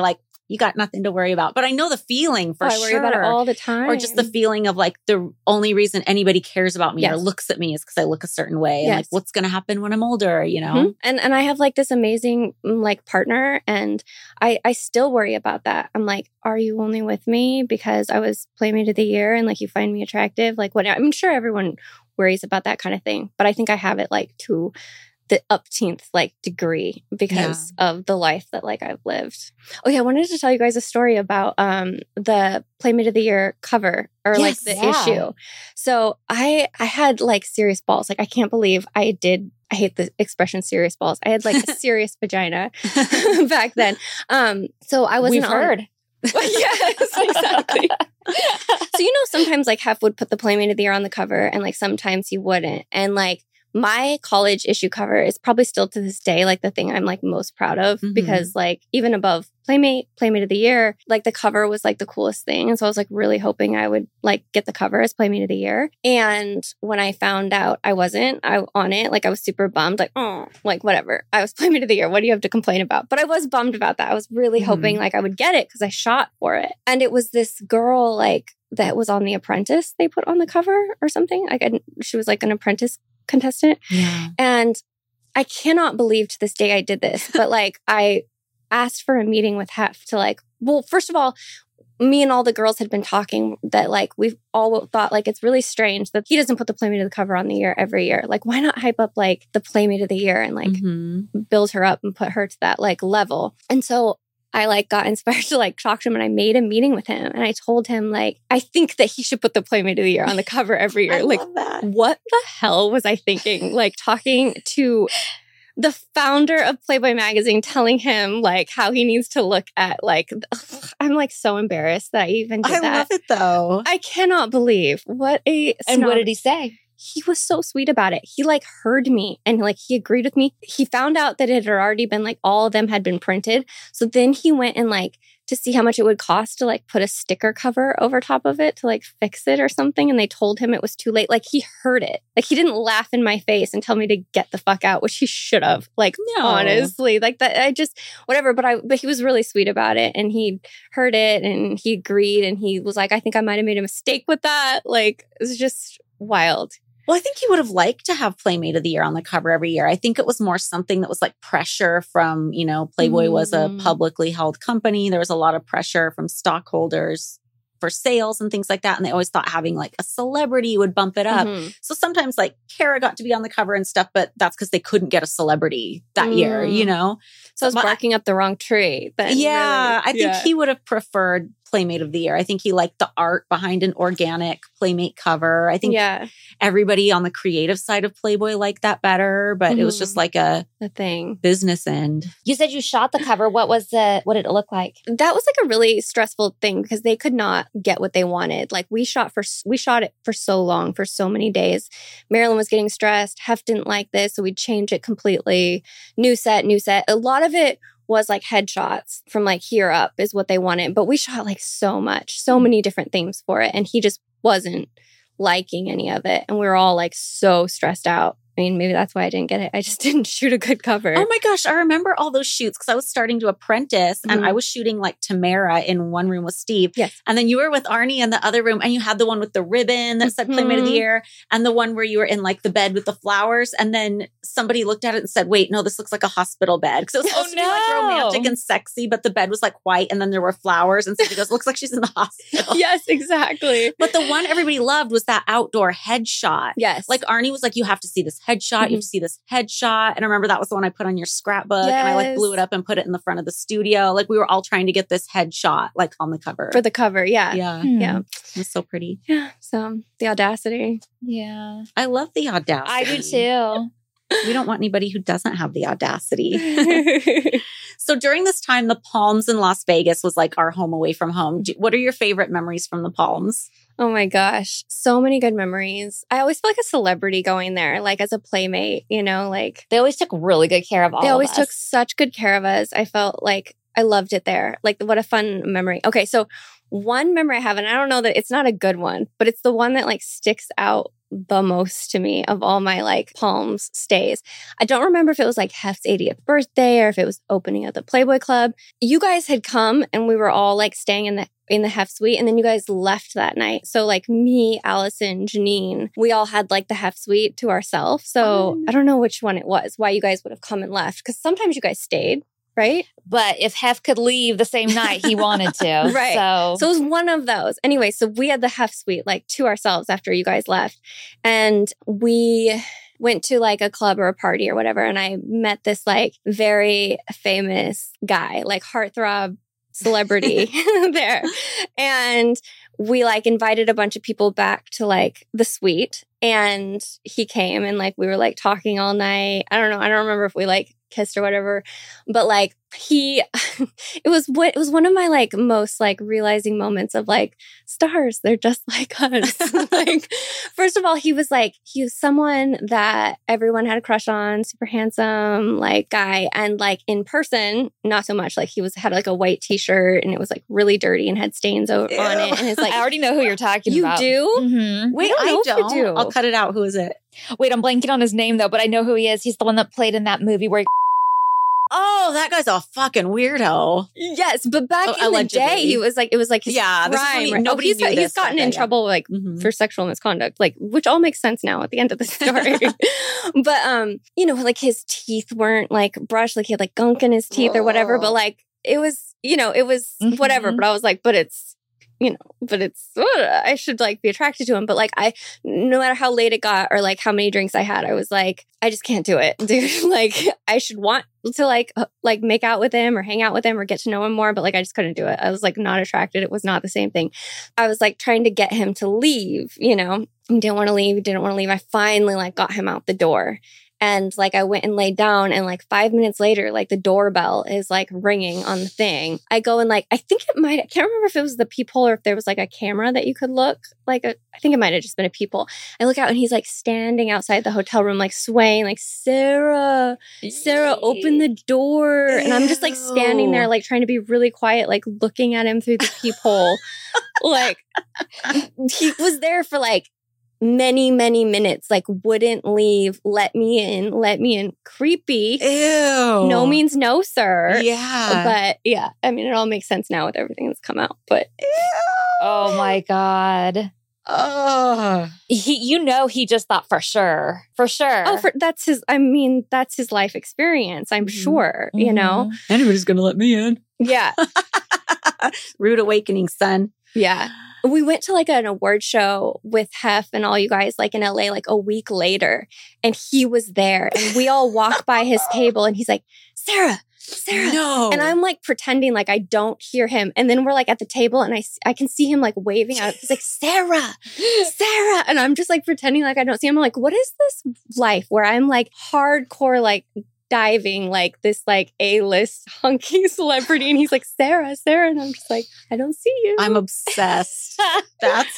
you got nothing to worry about. But I know the feeling for oh, I sure. worry about it all the time. Or just the feeling of like the only reason anybody cares about me yes. or looks at me is because I look a certain way. Yes. And like, what's going to happen when I'm older, you know? Mm-hmm. And and I have like this amazing like partner, and I, I still worry about that. I'm like, are you only with me because I was Playmate of the Year and like you find me attractive? Like what? I'm sure everyone worries about that kind of thing. But I think I have it like to the upteenth like degree because yeah. of the life that like I've lived. Oh yeah, I wanted to tell you guys a story about um the Playmate of the Year cover or yes, like the yeah. issue. So I I had like serious balls. Like I can't believe I did. I hate the expression serious balls. I had like a serious vagina back then. Um, so I wasn't We've heard. On, yes, exactly. So you know, sometimes like Hef would put the Playmate of the Year on the cover, and like sometimes he wouldn't, and like. My college issue cover is probably still to this day, like the thing I'm like most proud of mm-hmm. because like even above Playmate, Playmate of the Year, like the cover was like the coolest thing. And so I was like really hoping I would like get the cover as Playmate of the Year. And when I found out I wasn't I on it, like I was super bummed, like, oh, like whatever. I was Playmate of the Year. What do you have to complain about? But I was bummed about that. I was really mm-hmm. hoping like I would get it because I shot for it. And it was this girl like that was on The Apprentice they put on the cover or something. Like I, she was like an apprentice contestant. Yeah. And I cannot believe to this day I did this, but like I asked for a meeting with Hef to like, well, first of all, me and all the girls had been talking that like we've all thought like it's really strange that he doesn't put the Playmate of the cover on the year every year. Like why not hype up like the Playmate of the Year and like mm-hmm. build her up and put her to that like level. And so I like got inspired to like talk to him, and I made a meeting with him, and I told him like I think that he should put the Playmate of the Year on the cover every year. I like love that. What the hell was I thinking? Like talking to the founder of Playboy magazine, telling him like how he needs to look at like ugh, I'm like so embarrassed that I even did I that. I love it though. I cannot believe what a and snob. What did he say? He was so sweet about it. He like heard me and like he agreed with me. He found out that it had already been like all of them had been printed. So then he went and like to see how much it would cost to like put a sticker cover over top of it to like fix it or something. And they told him it was too late. Like he heard it. Like he didn't laugh in my face and tell me to get the fuck out, which he should have. Like no. honestly, like that. I just whatever. But I but he was really sweet about it, and he heard it and he agreed, and he was like, I think I might have made a mistake with that. Like it was just wild. Well, I think he would have liked to have Playmate of the Year on the cover every year. I think it was more something that was like pressure from, you know, Playboy mm. was a publicly held company. There was a lot of pressure from stockholders for sales and things like that. And they always thought having like a celebrity would bump it up. Mm-hmm. So sometimes like Kara got to be on the cover and stuff, but that's because they couldn't get a celebrity that mm. year, you know? So I was barking up the wrong tree. Then yeah, really. I think yeah. he would have preferred Playmate of the Year. I think he liked the art behind an organic Playmate cover. I think yeah. everybody on the creative side of Playboy liked that better, but mm-hmm. it was just like a, a thing. Business end. You said you shot the cover. What was the, what did it look like? That was like a really stressful thing because they could not get what they wanted. Like we shot for, we shot it for so long, for so many days. Marilyn was getting stressed. Hef didn't like this, so we'd change it completely. New set, new set. A lot of it was like headshots from like here up is what they wanted. But we shot like so much, so many different things for it. And he just wasn't liking any of it. And we were all like so stressed out. I mean, maybe that's why I didn't get it. I just didn't shoot a good cover. Oh my gosh. I remember all those shoots because I was starting to apprentice and mm-hmm. I was shooting like Tamara in one room with Steve. Yes. And then you were with Arnie in the other room and you had the one with the ribbon that said mm-hmm. Playmate of the Year and the one where you were in like the bed with the flowers. And then somebody looked at it and said, wait, no, this looks like a hospital bed. Because it was supposed oh, to be like romantic and sexy, but the bed was like white and then there were flowers. And somebody goes, looks like she's in the hospital. Yes, exactly. But the one everybody loved was that outdoor headshot. Yes. Like Arnie was like, you have to see this headshot. Mm-hmm. You have to see this headshot. And I remember that was the one I put on your scrapbook yes. and I like blew it up and put it in the front of the studio. Like we were all trying to get this headshot like on the cover. For the cover. Yeah. Yeah. Hmm. Yeah. It was so pretty. Yeah. So the audacity. Yeah. I love the audacity. I do too. We don't want anybody who doesn't have the audacity. So during this time, the Palms in Las Vegas was like our home away from home. What are your favorite memories from the Palms? Oh my gosh. So many good memories. I always feel like a celebrity going there, like as a playmate, you know, like. They always took really good care of all of us. They always took such good care of us. I felt like I loved it there. Like what a fun memory. Okay. So one memory I have, and I don't know that it's not a good one, but it's the one that like sticks out the most to me of all my like Palms stays. I don't remember if it was like Hef's eightieth birthday or if it was opening of the Playboy Club. You guys had come and we were all like staying in the in the Hef suite, and then you guys left that night. So like me, Allison, Janine, we all had like the Hef suite to ourselves. So um, I don't know which one it was, why you guys would have come and left, because sometimes you guys stayed. Right? But if Hef could leave the same night he wanted to. Right. So. so it was one of those. Anyway, so we had the Hef suite like to ourselves after you guys left. And we went to like a club or a party or whatever. And I met this like very famous guy, like heartthrob celebrity there. And we like invited a bunch of people back to like the suite. And he came and like we were like talking all night. I don't know. I don't remember if we like kissed or whatever, but like he, it was what it was one of my like most like realizing moments of like stars. They're just like us. Like, first of all, he was like, he was someone that everyone had a crush on, super handsome, like guy. And like in person, not so much. Like he was, had like a white t-shirt and it was like really dirty and had stains o- on it. And it's like, I already know who you're talking you about. do? Mm-hmm. Wait, I, don't I don't. You do. I'll cut it out. Who is it? Wait, I'm blanking on his name though, but I know who he is. He's the one that played in that movie where he Oh, that guy's a fucking weirdo. Yes, but back Oh, in the allegedly. day, he was like, it was like his Yeah, this is crime. when he- right? nobody Oh, he's, knew he's this gotten back in then, trouble like Mhm. for sexual misconduct, like which all makes sense now at the end of the story. But um, you know, like his teeth weren't like brushed, like he had like gunk in his teeth or whatever. But like it was, you know, it was Mhm. whatever. But I was like, but it's. You know, but it's, uh, I should like be attracted to him. But like, I, no matter how late it got or like how many drinks I had, I was like, I just can't do it, dude. Like, I should want to like, uh, like make out with him or hang out with him or get to know him more. But like, I just couldn't do it. I was like not attracted. It was not the same thing. I was like trying to get him to leave, you know, he didn't want to leave. He didn't want to leave. I finally like got him out the door. And like I went and laid down and like five minutes later, like the doorbell is like ringing on the thing. I go and like, I think it might, I can't remember if it was the peephole or if there was like a camera that you could look like a, I think it might have just been a peephole. I look out and he's like standing outside the hotel room, like swaying, like, Sarah, Sarah, open the door. Ew. And I'm just like standing there, like trying to be really quiet, like looking at him through the peephole. Like he was there for like, many, many minutes, like wouldn't leave, let me in, let me in. Creepy. Ew. No means no, sir. Yeah. But yeah, I mean, it all makes sense now with everything that's come out. But Ew. oh my God. Oh. He, you know, he just thought for sure, for sure. oh, for, that's his, I mean, that's his life experience, I'm Mm-hmm. sure, you Mhm. know? Anybody's going to let me in. Yeah. Rude awakening, son. Yeah. We went to like an award show with Hef and all you guys like in L A like a week later, and he was there and we all walk by his table and he's like, Sarah, Sarah. No. And I'm like pretending like I don't hear him. And then we're like at the table and I, I can see him like waving out. He's like, Sarah, Sarah. And I'm just like pretending like I don't see him. I'm like, what is this life where I'm like hardcore, like diving like this like A-list hunky celebrity, and he's like, Sarah, Sarah, and I'm just like, I don't see you. I'm obsessed. That's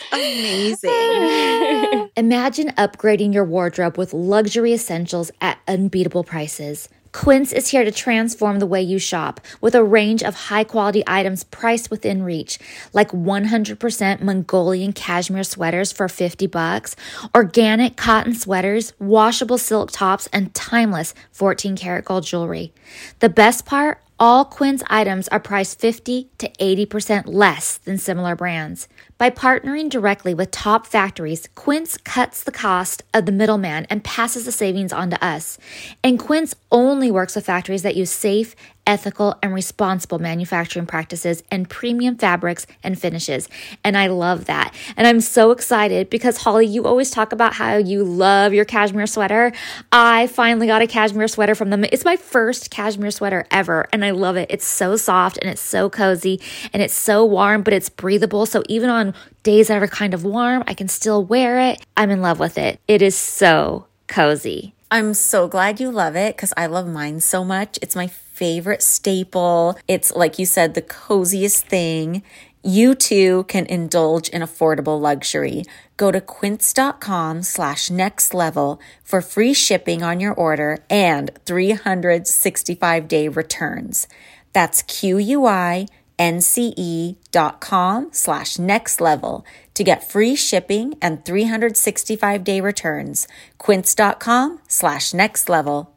amazing. Imagine upgrading your wardrobe with luxury essentials at unbeatable prices. Quince is here to transform the way you shop with a range of high-quality items priced within reach, like one hundred percent Mongolian cashmere sweaters for fifty bucks, organic cotton sweaters, washable silk tops, and timeless fourteen karat gold jewelry. The best part? All Quince items are priced fifty to eighty percent less than similar brands. By partnering directly with top factories, Quince cuts the cost of the middleman and passes the savings on to us. And Quince only works with factories that use safe, ethical, and responsible manufacturing practices and premium fabrics and finishes. And I love that. And I'm so excited because, Holly, you always talk about how you love your cashmere sweater. I finally got a cashmere sweater from them. It's my first cashmere sweater ever, and I love it. It's so soft and it's so cozy and it's so warm, but it's breathable. So even on days that are kind of warm, I can still wear it. I'm in love with it. It is so cozy. I'm so glad you love it because I love mine so much. It's my favorite staple. It's, like you said, the coziest thing. You too can indulge in affordable luxury. Go to quince.com slash next level for free shipping on your order and three hundred sixty-five day returns. That's Q U I nce.com slash next level to get free shipping and three hundred sixty-five day returns. Quince.com slash next level.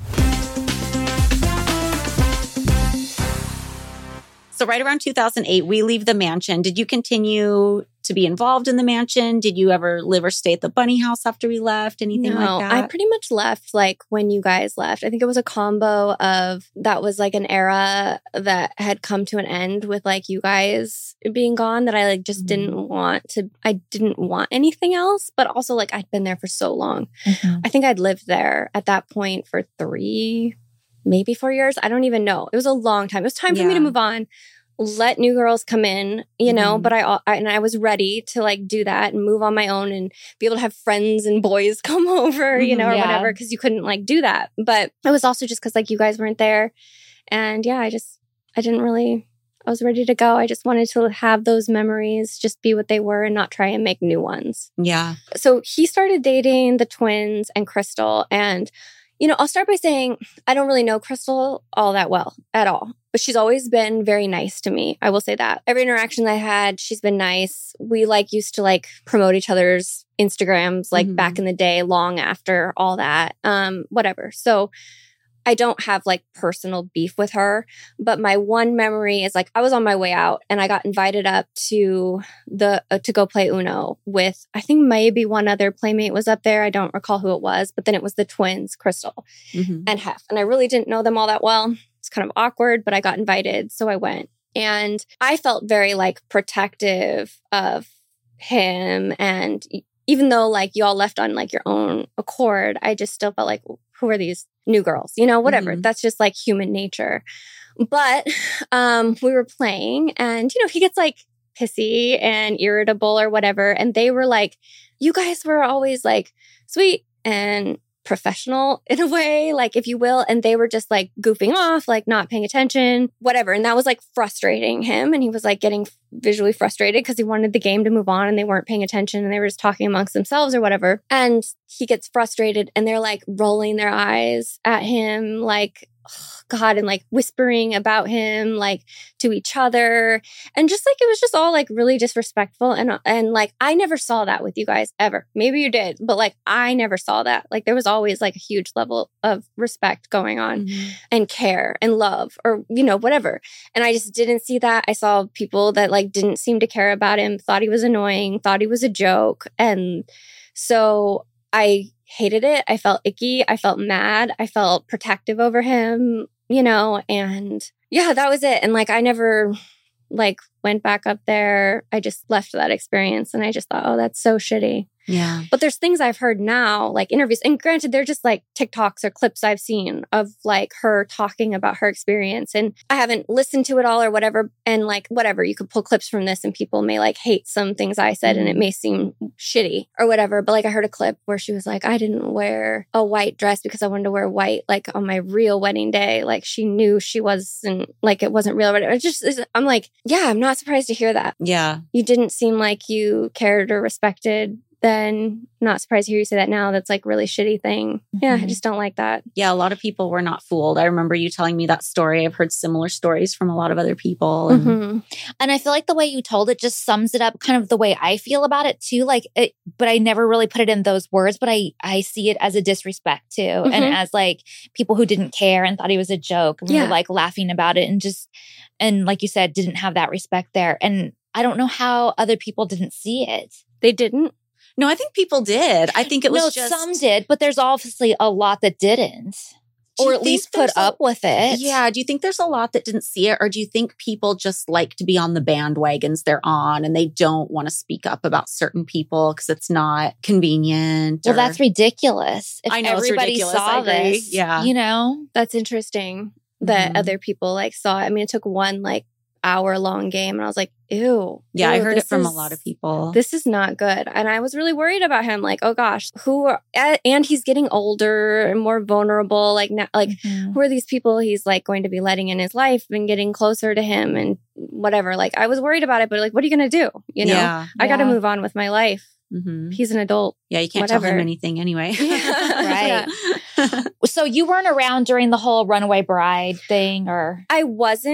So right around two thousand eight, we leave the mansion. Did you continue to be involved in the mansion? Did you ever live or stay at the bunny house after we left? Anything no, like that? I pretty much left like when you guys left. I think it was a combo of that was like an era that had come to an end with like you guys being gone that I like just mm-hmm. didn't want to, I didn't want anything else, but also like I'd been there for so long. Mm-hmm. I think I'd lived there at that point for three, maybe four years. I don't even know. It was a long time. It was time yeah. for me to move on. Let new girls come in, you know, mm-hmm. but I, I and I was ready to like do that and move on my own and be able to have friends and boys come over, you know, or yeah. whatever, because you couldn't like do that. But it was also just because like you guys weren't there. And yeah, I just, I didn't really, I was ready to go. I just wanted to have those memories just be what they were and not try and make new ones. Yeah. So he started dating the twins and Crystal. And, you know, I'll start by saying I don't really know Crystal all that well at all. But she's always been very nice to me. I will say that. Every interaction I had, she's been nice. We like used to like promote each other's Instagrams like mm-hmm. back in the day, long after all that. Um, whatever. So I don't have like personal beef with her. But my one memory is like I was on my way out and I got invited up to the uh, to go play Uno with, I think maybe one other playmate was up there. I don't recall who it was. But then it was the twins, Crystal mm-hmm. and Hef. And I really didn't know them all that well. It's kind of awkward, but I got invited. So I went and I felt very like protective of him. And even though like y'all left on like your own accord, I just still felt like, who are these new girls? You know, whatever. Mm-hmm. That's just like human nature. But um, we were playing and, you know, he gets like pissy and irritable or whatever. And they were like, you guys were always like sweet and professional in a way, like if you will. And they were just like goofing off, like not paying attention, whatever. And that was like frustrating him. And he was like getting visually frustrated because he wanted the game to move on and they weren't paying attention and they were just talking amongst themselves or whatever. And he gets frustrated and they're like rolling their eyes at him, like, oh God, and like whispering about him, like to each other. And just like, it was just all like really disrespectful. And, and like, I never saw that with you guys ever. Maybe you did, but like, I never saw that. Like there was always like a huge level of respect going on mm-hmm. and care and love or, you know, whatever. And I just didn't see that. I saw people that like didn't seem to care about him, thought he was annoying, thought he was a joke. And so I hated it. I felt icky. I felt mad. I felt protective over him, you know, and yeah, that was it. And like, I never like went back up there. I just left that experience and I just thought, oh, that's so shitty. Yeah. But there's things I've heard now, like interviews, and granted, they're just like TikToks or clips I've seen of like her talking about her experience. And I haven't listened to it all or whatever. And like, whatever, you could pull clips from this and people may like hate some things I said mm. and it may seem shitty or whatever. But like, I heard a clip where she was like, I didn't wear a white dress because I wanted to wear white, like on my real wedding day. Like she knew she wasn't, like it wasn't real. It just, I'm like, yeah, I'm not surprised to hear that. Yeah. You didn't seem like you cared or respected. Then not surprised to hear you say that now. That's like really shitty thing. Mm-hmm. Yeah, I just don't like that. Yeah, a lot of people were not fooled. I remember you telling me that story. I've heard similar stories from a lot of other people. And, mm-hmm. and I feel like the way you told it just sums it up kind of the way I feel about it too. Like, it, but I never really put it in those words, but I, I see it as a disrespect too. Mm-hmm. And as like people who didn't care and thought he was a joke and yeah. were like laughing about it and just, and like you said, didn't have that respect there. And I don't know how other people didn't see it. They didn't? No, I think people did. I think it was no, just... some did, but there's obviously a lot that didn't. Or at least put up a, with it. Yeah. Do you think there's a lot that didn't see it? Or do you think people just like to be on the bandwagons they're on and they don't want to speak up about certain people because it's not convenient? Well, or... that's ridiculous. If I know everybody it's ridiculous. saw this, yeah. you know? That's interesting that mm-hmm. other people like saw it. I mean, it took one like hour long game and I was like, ew. Yeah, ew, I heard it from is, a lot of people. This is not good. And I was really worried about him. Like, oh gosh, who are, and he's getting older and more vulnerable. Like, now, like mm-hmm. who are these people he's like going to be letting in his life and getting closer to him and whatever. Like, I was worried about it, but like, what are you going to do? You know, yeah, I yeah. got to move on with my life. Mm-hmm. He's an adult. Yeah, you can't whatever. tell him anything anyway. Right. So you weren't around during the whole runaway bride thing or? I wasn't.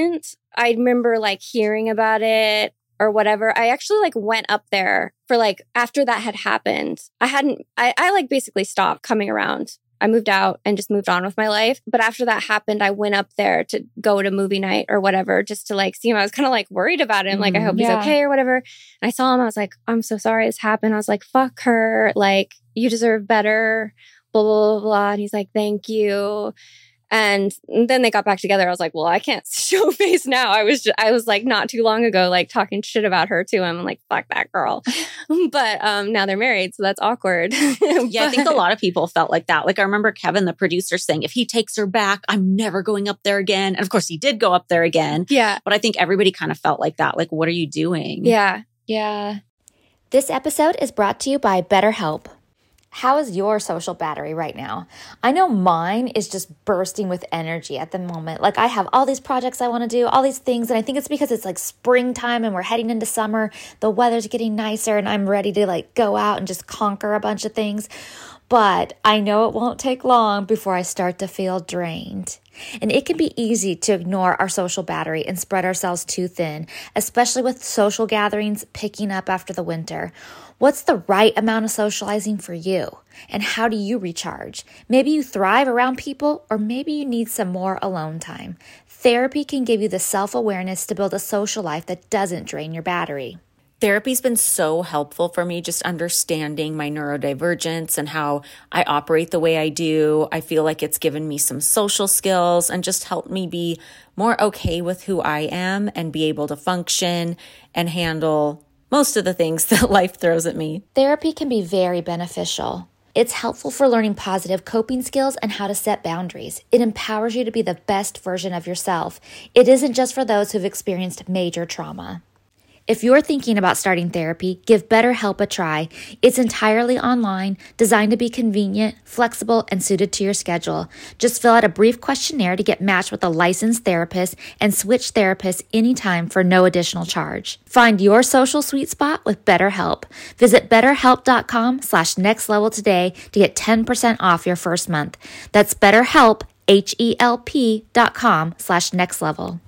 I remember like hearing about it or whatever. I actually like went up there for like, after that had happened, I hadn't, I, I like basically stopped coming around. I moved out and just moved on with my life. But after that happened, I went up there to go to movie night or whatever, just to like see him. I was kind of like worried about him. Like, I hope Yeah. he's okay or whatever. And I saw him. I was like, I'm so sorry this happened. I was like, fuck her. Like, you deserve better. Blah, blah, blah, blah. And he's like, thank you. And then they got back together. I was like, well, I can't show face now. I was just, I was like not too long ago, like talking shit about her to him. I'm like, fuck that girl. But um, now they're married. So that's awkward. Yeah, I think a lot of people felt like that. Like I remember Kevin, the producer, saying, if he takes her back, I'm never going up there again. And of course he did go up there again. Yeah. But I think everybody kind of felt like that. Like, what are you doing? Yeah. Yeah. This episode is brought to you by BetterHelp. How is your social battery right now? I know mine is just bursting with energy at the moment. Like I have all these projects I want to do, all these things. And I think it's because it's like springtime and we're heading into summer. The weather's getting nicer and I'm ready to like go out and just conquer a bunch of things. But I know it won't take long before I start to feel drained. And it can be easy to ignore our social battery and spread ourselves too thin, especially with social gatherings picking up after the winter. What's the right amount of socializing for you? And how do you recharge? Maybe you thrive around people, or maybe you need some more alone time. Therapy can give you the self-awareness to build a social life that doesn't drain your battery. Therapy's been so helpful for me, just understanding my neurodivergence and how I operate the way I do. I feel like it's given me some social skills and just helped me be more okay with who I am and be able to function and handle most of the things that life throws at me. Therapy can be very beneficial. It's helpful for learning positive coping skills and how to set boundaries. It empowers you to be the best version of yourself. It isn't just for those who've experienced major trauma. If you're thinking about starting therapy, give BetterHelp a try. It's entirely online, designed to be convenient, flexible, and suited to your schedule. Just fill out a brief questionnaire to get matched with a licensed therapist and switch therapists anytime for no additional charge. Find your social sweet spot with BetterHelp. Visit betterhelp.com slash next level today to get ten percent off your first month. That's BetterHelp, H-E-L-P dot com slash next level.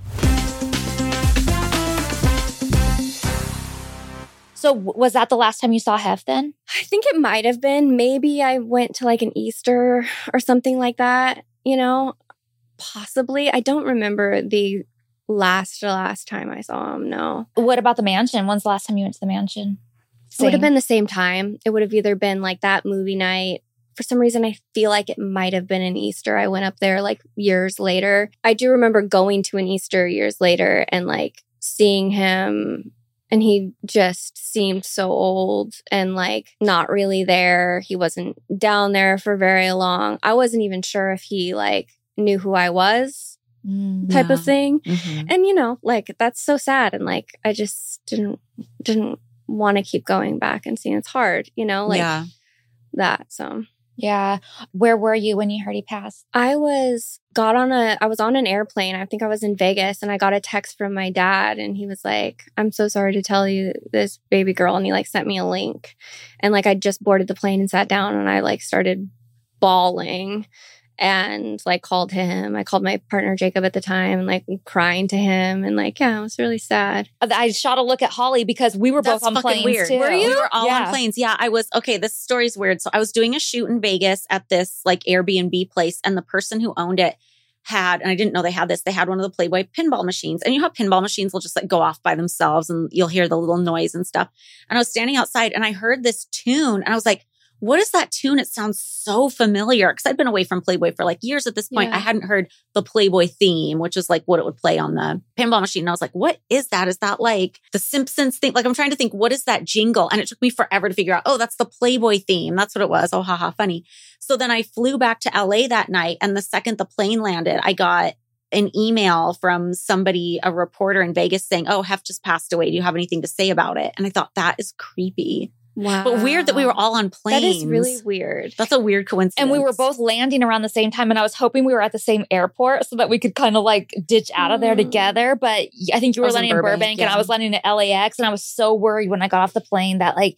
So w- was that the last time you saw Hef then? I think it might have been. Maybe I went to like an Easter or something like that, you know, possibly. I don't remember the last last time I saw him. No. What about the mansion? When's the last time you went to the mansion? It would have Same. been the same time. It would have either been like that movie night. For some reason, I feel like it might have been an Easter. I went up there like years later. I do remember going to an Easter years later and like seeing him. And he just seemed so old and like not really there. He wasn't down there for very long. I wasn't even sure if he like knew who I was, Mm. type Yeah. of thing. Mhm. And you know, like that's so sad. And like I just didn't didn't want to keep going back and seeing. It's hard, you know, like yeah. that. So Yeah. Where were you when you heard he passed? I was got on a I was on an airplane. I think I was in Vegas and I got a text from my dad and he was like, I'm so sorry to tell you this, baby girl. And he like sent me a link. And like I just boarded the plane and sat down and I like started bawling and like called him. I called my partner Jacob at the time and like crying to him and like, yeah, it was really sad. I shot a look at Holly because we were That's both on fucking planes weird. too. Were you? We were all Yeah. on planes. Yeah, I was. Okay, this story's weird. So I was doing a shoot in Vegas at this like Airbnb place, and the person who owned it had, and I didn't know they had this, they had one of the Playboy pinball machines. And you know how pinball machines will just like go off by themselves and you'll hear the little noise and stuff. And I was standing outside and I heard this tune and I was like, what is that tune? It sounds so familiar. Because I'd been away from Playboy for like years at this point. Yeah. I hadn't heard the Playboy theme, which is like what it would play on the pinball machine. And I was like, what is that? Is that like the Simpsons thing? Like I'm trying to think, what is that jingle? And it took me forever to figure out, oh, that's the Playboy theme. That's what it was. Oh, haha, funny. So then I flew back to L A that night. And the second the plane landed, I got an email from somebody, a reporter in Vegas saying, oh, Hef just passed away. Do you have anything to say about it? And I thought that is creepy. Wow. But weird that we were all on planes. That is really weird. That's a weird coincidence. And we were both landing around the same time. And I was hoping we were at the same airport so that we could kind of like ditch out of there Mm. together. But I think you I were was in landing in Burbank, Burbank, yeah. and I was landing at L A X. And I was so worried when I got off the plane that like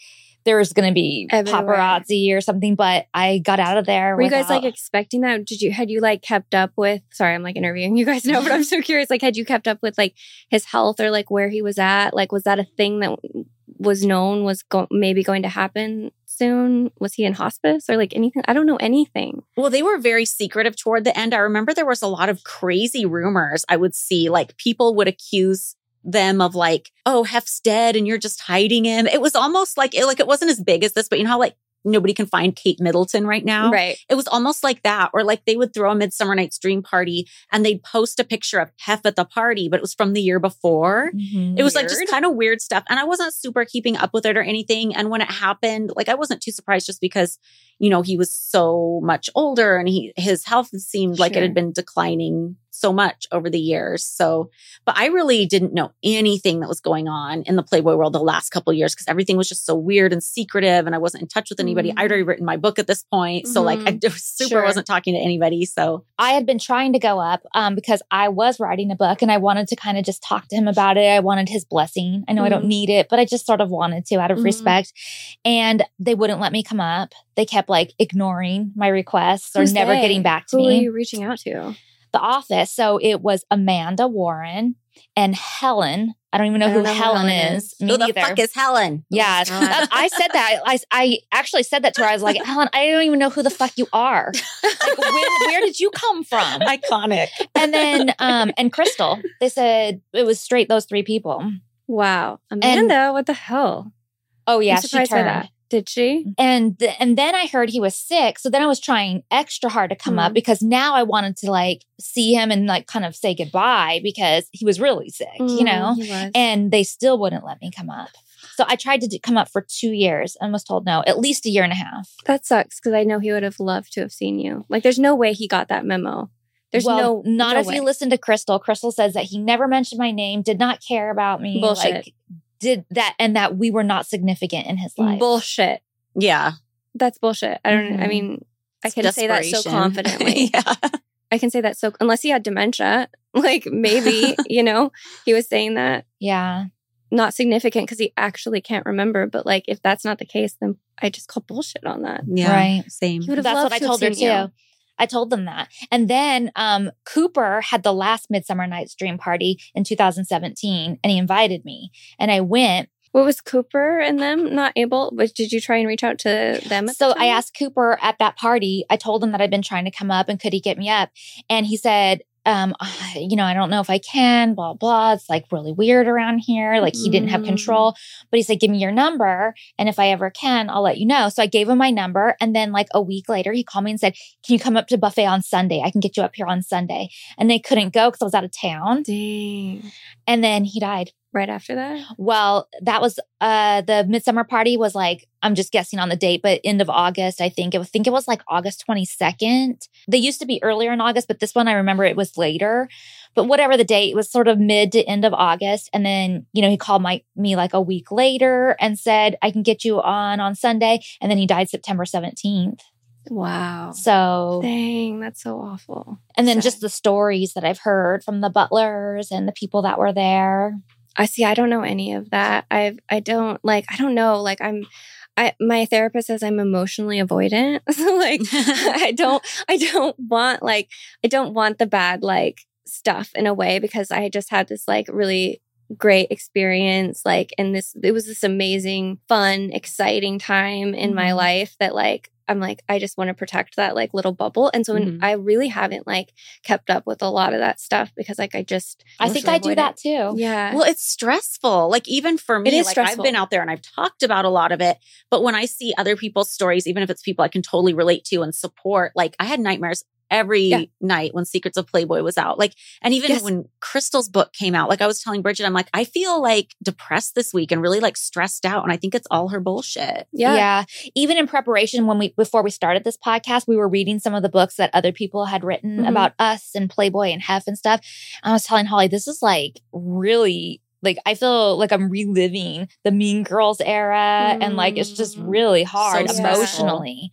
there was going to be Everywhere. paparazzi or something, but I got out of there. Were you guys without- like expecting that? Did you, had you like kept up with, sorry, I'm like interviewing you guys now, but I'm so curious. Like, had you kept up with like his health or like where he was at? Like, was that a thing that was known was go- maybe going to happen soon? Was he in hospice or like anything? I don't know anything. Well, they were very secretive toward the end. I remember there was a lot of crazy rumors I would see. Like people would accuse them of like, oh, Hef's dead and you're just hiding him. It was almost like, it, like it wasn't as big as this, but you know how like nobody can find Kate Middleton right now? Right. It was almost like that. Or like they would throw a Midsummer Night's Dream party and they'd post a picture of Hef at the party, but it was from the year before. Mhm. It was like just Weird. kind of weird stuff. And I wasn't super keeping up with it or anything. And when it happened, like I wasn't too surprised just because, you know, he was so much older and he his health seemed like it Sure. had been declining so much over the years. So, but I really didn't know anything that was going on in the Playboy world the last couple of years because everything was just so weird and secretive and I wasn't in touch with anybody. Mhm. I'd already written my book at this point. So like I Mhm. just super Sure. wasn't talking to anybody. So I had been trying to go up um, because I was writing a book and I wanted to kind of just talk to him about it. I wanted his blessing. I know I don't Mhm. need it, but I just sort of wanted to out of Mhm. respect. And they wouldn't let me come up. They kept like ignoring my requests or Who's never they? getting back to Who me. are you reaching out to? The office. So it was Amanda Warren and Helen. I don't even know I who don't know who Helen Helen is. is. Me who the neither. fuck is Helen? Yeah, God. that- I said that. I, I actually said that to her. I was like, Helen, I don't even know who the fuck you are. Like, when, where did you come from? Iconic. And then, um, and Crystal, they said it was straight those three people. Wow. Amanda, what the hell? Oh yeah, I'm she surprised by turned. that. Did she? And th- and then I heard he was sick, so then I was trying extra hard to come up Mhm. because now I wanted to like see him and like kind of say goodbye because he was really sick, you know. Mm, he was. And they still wouldn't let me come up. So I tried to d- come up for two years and was told no, at least a year and a half. That sucks because I know he would have loved to have seen you. Like, there's no way he got that memo. There's well, no not no if way. you listen to Crystal. Crystal says that he never mentioned my name, did not care about me, Bullshit. like did that, and that we were not significant in his life. Bullshit. Yeah. That's bullshit. I don't. I Mhm. mean, I It's can say that so desperation. confidently. yeah. I can say that so unless he had dementia, like maybe you know he was saying that Yeah. not significant because he actually can't remember. But like, if that's not the case, then I just call bullshit on that. Yeah. Right. Same. He would have That's loved what I to have told her too. seen you. I told them that. And then um, Cooper had the last Midsummer Night's Dream party in two thousand seventeen and he invited me and I went. What was Cooper and them not able? But did you try and reach out to them? At So the I time? asked Cooper at that party, I told him that I'd been trying to come up and could he get me up? And he said, um, you know, I don't know if I can, blah, blah. It's like really weird around here. Like he didn't have Mm. control, but he said, give me your number. And if I ever can, I'll let you know. So I gave him my number. And then like a week later, he called me and said, can you come up to Buffet on Sunday? I can get you up here on Sunday. And they couldn't go because I was out of town. Dang. And then he died. Right after that. Well, that was uh the midsummer party was like, I'm just guessing on the date, but end of August, I think. I think it was like August twenty-second. They used to be earlier in August, but this one I remember it was later. But whatever the date, it was sort of mid to end of August. And then, you know, he called my me like a week later and said, I can get you on on Sunday. And then he died September seventeenth. Wow. So, Dang, that's so awful. and then Sad. just the stories that I've heard from the butlers and the people that were there. I see. I don't know any of that. I've. I don't like. I don't know. Like I'm. I my therapist says I'm emotionally avoidant. So like I don't. I don't want like. I don't want the bad like stuff in a way because I just had this like really great experience like and this it was this amazing fun exciting time in my Mhm. life that like I'm like I just want to protect that like little bubble and so when, Mhm. I really haven't like kept up with a lot of that stuff because like I just I think I do emotionally that avoid too. it. Yeah. Well, it's stressful. Like even for me, It is like stressful. I've been out there and I've talked about a lot of it. But when I see other people's stories, even if it's people I can totally relate to and support, like I had nightmares every Yeah. night when Secrets of Playboy was out. Like, and even Yes. when Crystal's book came out, like I was telling Bridget, I'm like, I feel like depressed this week and really like stressed out. And I think it's all her bullshit. yeah. Yeah. Even in preparation, when we, before we started this podcast, we were reading some of the books that other people had written Mhm. about us and Playboy and Hef and stuff. I was telling Holly, this is like really, like, I feel like I'm reliving the Mean Girls era. And like, it's just Mm. really hard So stressful. emotionally.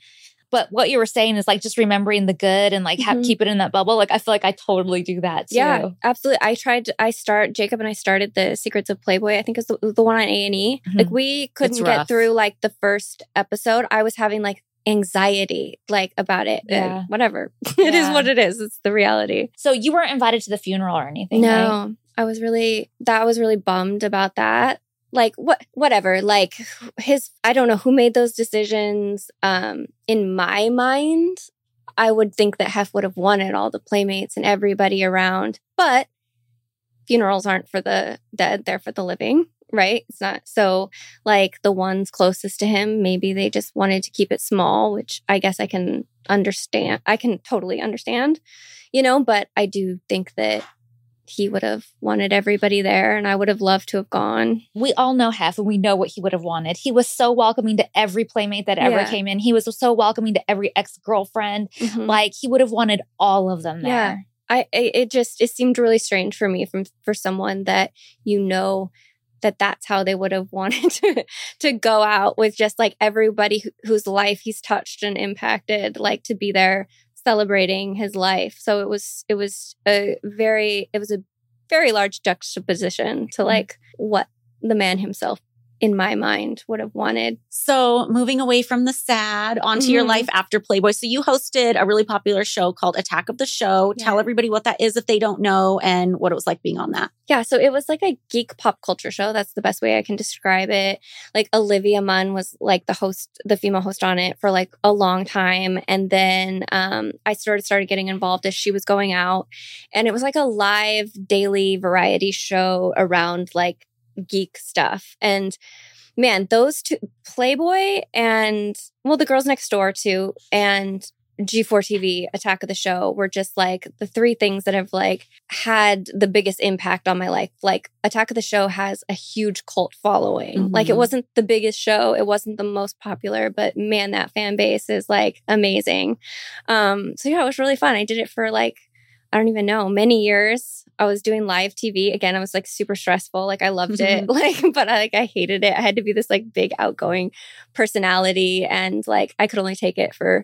But what you were saying is like just remembering the good and like Mm-hmm. ha- keep it in that bubble. Like I feel like I totally do that too. Yeah, absolutely. I tried, to, I start, Jacob and I started the Secrets of Playboy. I think it's the, the one on A and E. Mhm. Like we couldn't It's get rough. through like the first episode. I was having like anxiety like about it. Yeah. And whatever. It is Yeah. what it is. It's the reality. So you weren't invited to the funeral or anything, right? No, I was really, that was really bummed about that. Like what, whatever, like his, I don't know who made those decisions. Um, in my mind, I would think that Hef would have wanted all the playmates and everybody around, but funerals aren't for the dead, they're for the living, right? It's not. So like the ones closest to him, maybe they just wanted to keep it small, which I guess I can understand. I can totally understand, you know, but I do think that he would have wanted everybody there and I would have loved to have gone. We all know Hef and we know what he would have wanted. He was so welcoming to every playmate that ever Yeah. came in. He was so welcoming to every ex-girlfriend. Mhm. Like he would have wanted all of them there. Yeah. I it it just it seemed really strange for me from for someone that you know that that's how they would have wanted to, to go out with just like everybody who, whose life he's touched and impacted, like to be there celebrating his life. So it was it was a very it was a very large juxtaposition to like what the man himself in my mind would have wanted. So moving away from the sad onto your Mhm. life after Playboy. So you hosted a really popular show called Attack of the Show. Yeah. Tell everybody what that is if they don't know and what it was like being on that. Yeah, so it was like a geek pop culture show. That's the best way I can describe it. Like Olivia Munn was like the host, the female host on it for like a long time. And then um, I started started getting involved as she was going out. And it was like a live daily variety show around like geek stuff. And man, those two, Playboy and, well, the Girls Next Door too, and G four T V, Attack of the Show, were just like the three things that have like had the biggest impact on my life. Like Attack of the Show has a huge cult following. Mhm. Like it wasn't the biggest show, it wasn't the most popular, but man, that fan base is like amazing. Um, so yeah, it was really fun. I did it for like, I don't even know, many years. I was doing live T V. Again, I was like super stressful. Like I loved it. Like, but I like I hated it. I had to be this like big outgoing personality. And like I could only take it for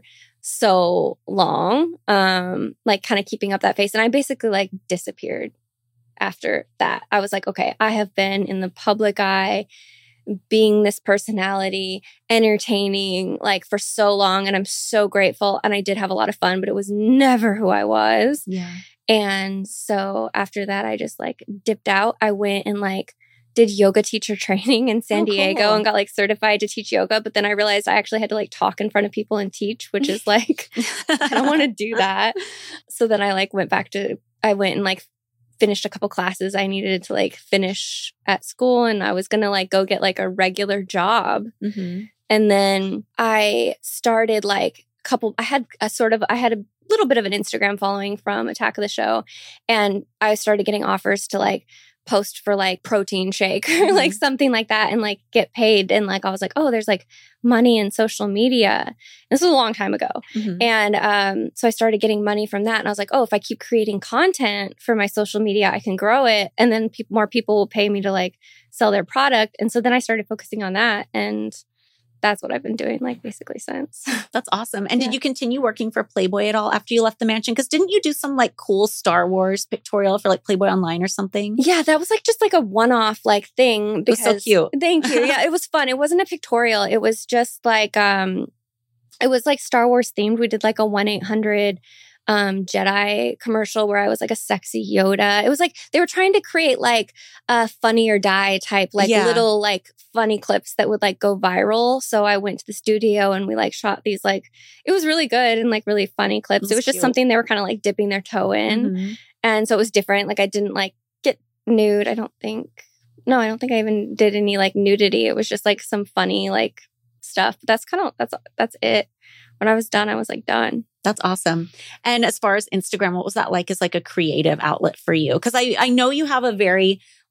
so long. Um, like kind of keeping up that face. And I basically like disappeared after that. I was like, okay, I have been in the public eye being this personality, entertaining like for so long. And I'm so grateful. And I did have a lot of fun, but it was never who I was. Yeah. And so after that, I just like dipped out. I went and like did yoga teacher training in San Oh, Diego cool. and got like certified to teach yoga. But then I realized I actually had to like talk in front of people and teach, which is like, I don't want to do that. So then I like went back to, I went and like finished a couple classes I needed to like finish at school. And I was going to like go get like a regular job. Mm-hmm. And then I started like a couple, I had a sort of, I had a little bit of an Instagram following from Attack of the Show. And I started getting offers to like post for like protein shake or like something like that and like get paid. And like, I was like, oh, there's like money in social media. This was a long time ago. Mm-hmm. And um, so I started getting money from that. And I was like, oh, if I keep creating content for my social media, I can grow it. And then pe- more people will pay me to like sell their product. And so then I started focusing on that. And that's what I've been doing like basically since. That's awesome. And Yeah. did you continue working for Playboy at all after you left the mansion? Because didn't you do some like cool Star Wars pictorial for like Playboy Online or something? Yeah, that was like just like a one-off like thing. It was so cute. Thank you. Yeah, it was fun. It wasn't a pictorial. It was just like um it was like Star Wars themed. We did like a one eight hundred um Jedi commercial where I was like a sexy Yoda. It was like they were trying to create like a Funny or Die type like Yeah. little like funny clips that would like go viral. So I went to the studio and we like shot these like it was really good and like really funny clips. That's It was just cute. something they were kind of like dipping their toe in. Mhm. And so it was different. Like I didn't like get nude. I don't think. No, I don't think I even did any like nudity. It was just like some funny like stuff. But that's kind of that's that's it. When I was done, I was like done. That's awesome. And as far as Instagram, what was that like as like a creative outlet for you? Because I, I know you have a very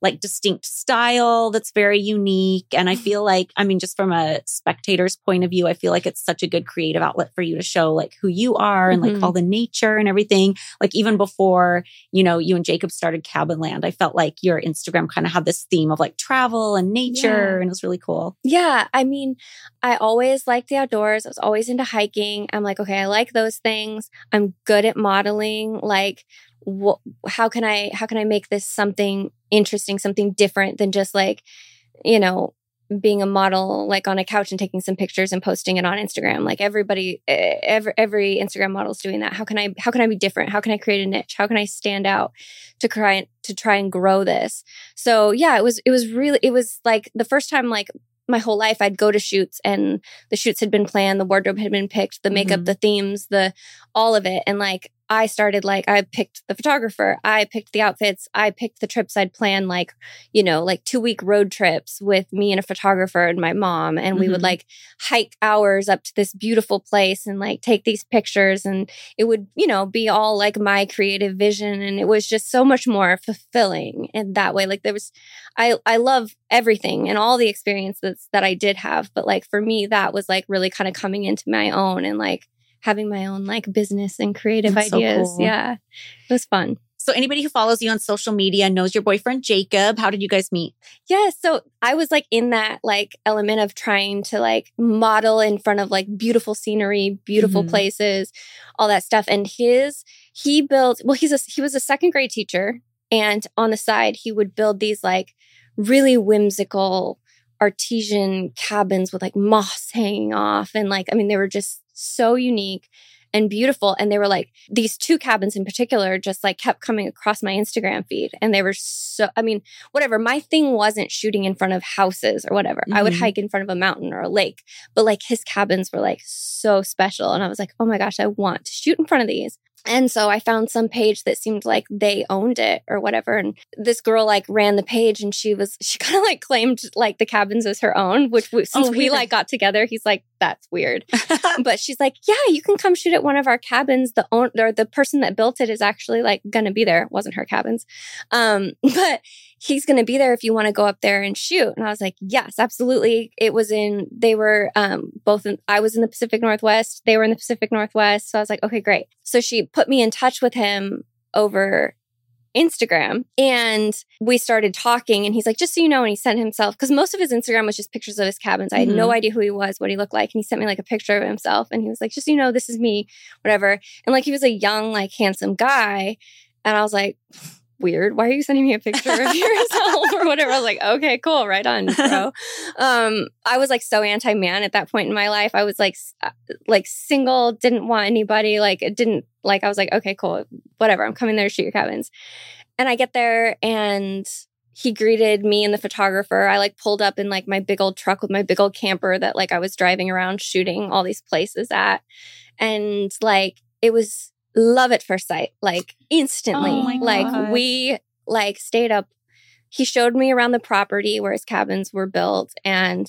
like distinct style that's very unique. And I feel like, I mean, just from a spectator's point of view, I feel like it's such a good creative outlet for you to show like who you are and Mhm. like all the nature and everything. Like even before, you know, you and Jacob started Cabinland, I felt like your Instagram kind of had this theme of like travel and nature, Yeah. and it was really cool. Yeah, I mean, I always liked the outdoors. I was always into hiking. I'm like, okay, I like those things. I'm good at modeling. Like, wh- how can I how can I make this something interesting, something different than just like, you know, being a model like on a couch and taking some pictures and posting it on Instagram. Like everybody, eh, every every Instagram model is doing that. How can I how can I be different? How can I create a niche? How can I stand out to try to try and grow this? So yeah, it was it was really it was like the first time like my whole life I'd go to shoots and the shoots had been planned, the wardrobe had been picked, the makeup, Mhm. the themes, the all of it. And like I started like I picked the photographer, I picked the outfits, I picked the trips I'd planned, like, you know, like two week road trips with me and a photographer and my mom. And we would Mhm. like hike hours up to this beautiful place and like take these pictures. And it would, you know, be all like my creative vision. And it was just so much more fulfilling in that way. Like there was, I, I love everything and all the experiences that I did have. But like for me, that was like really kind of coming into my own and like having my own like business and creative That's so ideas. cool. Yeah. It was fun. So anybody who follows you on social media knows your boyfriend, Jacob. How did you guys meet? Yeah. So I was like in that like element of trying to like model in front of like beautiful scenery, beautiful Mhm. places, all that stuff. And his, he built, well, he's a, he was a second grade teacher. And on the side, he would build these like really whimsical artesian cabins with like moss hanging off. And like, I mean, they were just so unique and beautiful. And they were like, these two cabins in particular just like kept coming across my Instagram feed. And they were so, I mean, whatever. My thing wasn't shooting in front of houses or whatever. I would Mhm. hike in front of a mountain or a lake, but like his cabins were like so special. And I was like, oh my gosh, I want to shoot in front of these. And so I found some page that seemed like they owned it or whatever. And this girl like ran the page and she was, she kind of like claimed like the cabins as her own, which we, since Oh, we weird. like got together, he's like, that's weird. But she's like, yeah, you can come shoot at one of our cabins. The own or the person that built it is actually like going to be there. It wasn't her cabins. Um, but he's going to be there if you want to go up there and shoot. And I was like, yes, absolutely. It was in, they were um, both in, I was in the Pacific Northwest. They were in the Pacific Northwest. So I was like, okay, great. So she put me in touch with him over Instagram and we started talking and he's like, just so you know, and he sent himself, because most of his Instagram was just pictures of his cabins. I had no Mhm. idea who he was, what he looked like. And he sent me like a picture of himself and he was like, just so you know, this is me, whatever. And like, he was a young, like handsome guy. And I was like, weird. Why are you sending me a picture of yourself or whatever? I was like, okay, cool. Right on, bro. um, I was like so anti-man at that point in my life. I was like, s- uh, like single, didn't want anybody. Like it didn't like, I was like, okay, cool. Whatever. I'm coming there to shoot your cabins. And I get there and he greeted me and the photographer. I like pulled up in like my big old truck with my big old camper that like I was driving around shooting all these places at. And like, it was love at first sight, like instantly. Oh my like God. we like stayed up. He showed me around the property where his cabins were built and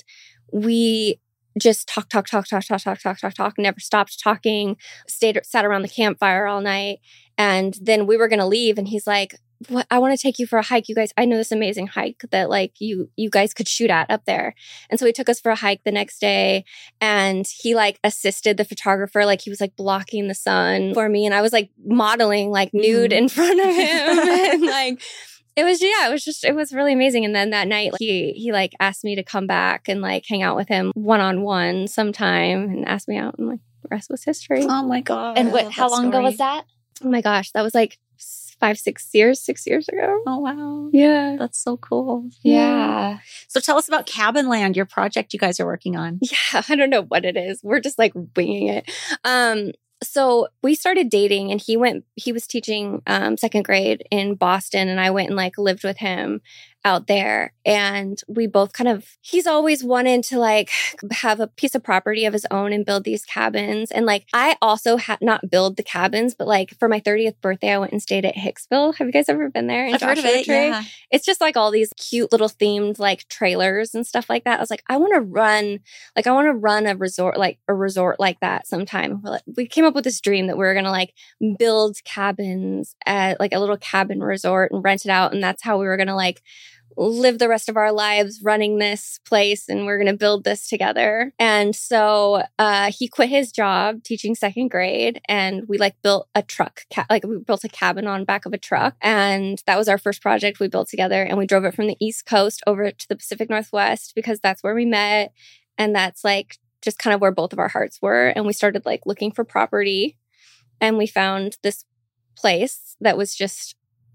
we just talk, talk, talk, talk, talk, talk, talk, talk, talk, never stopped talking, stayed, sat around the campfire all night. And then we were going to leave and he's like, what, I want to take you for a hike. You guys, I know this amazing hike that like you, you guys could shoot at up there. And so he took us for a hike the next day and he like assisted the photographer. Like he was like blocking the sun for me. And I was like modeling like nude Mhm. in front of him. And like, it was, yeah, it was just, it was really amazing. And then that night he, he like asked me to come back and like hang out with him one-on-one sometime and asked me out and like the rest was history. Oh my God. And I what? love How that long ago was story. that? Oh my gosh. That was like five, six years, six years ago. Oh, wow. Yeah. That's so cool. Yeah. So tell us about Cabinland, your project you guys are working on. Yeah, I don't know what it is. We're just like winging it. Um, so we started dating and he went, he was teaching um, second grade in Boston and I went and like lived with him out there. And we both kind of, he's always wanted to like have a piece of property of his own and build these cabins. And like, I also had not build the cabins, but like for my thirtieth birthday, I went and stayed at Hicksville. Have you guys ever been there? in I've heard of Joshua it. Tree? Yeah. It's just like all these cute little themed like trailers and stuff like that. I was like, I want to run, like I want to run a resort, like a resort like that sometime. We're like- We came up with this dream that we were going to like build cabins at like a little cabin resort and rent it out. And that's how we were going to like live the rest of our lives running this place and we're going to build this together. And so uh, he quit his job teaching second grade and we like built a truck, ca- like we built a cabin on back of a truck. And that was our first project we built together. And we drove it from the East Coast over to the Pacific Northwest because that's where we met. And that's like just kind of where both of our hearts were. And we started like looking for property and we found this place that was just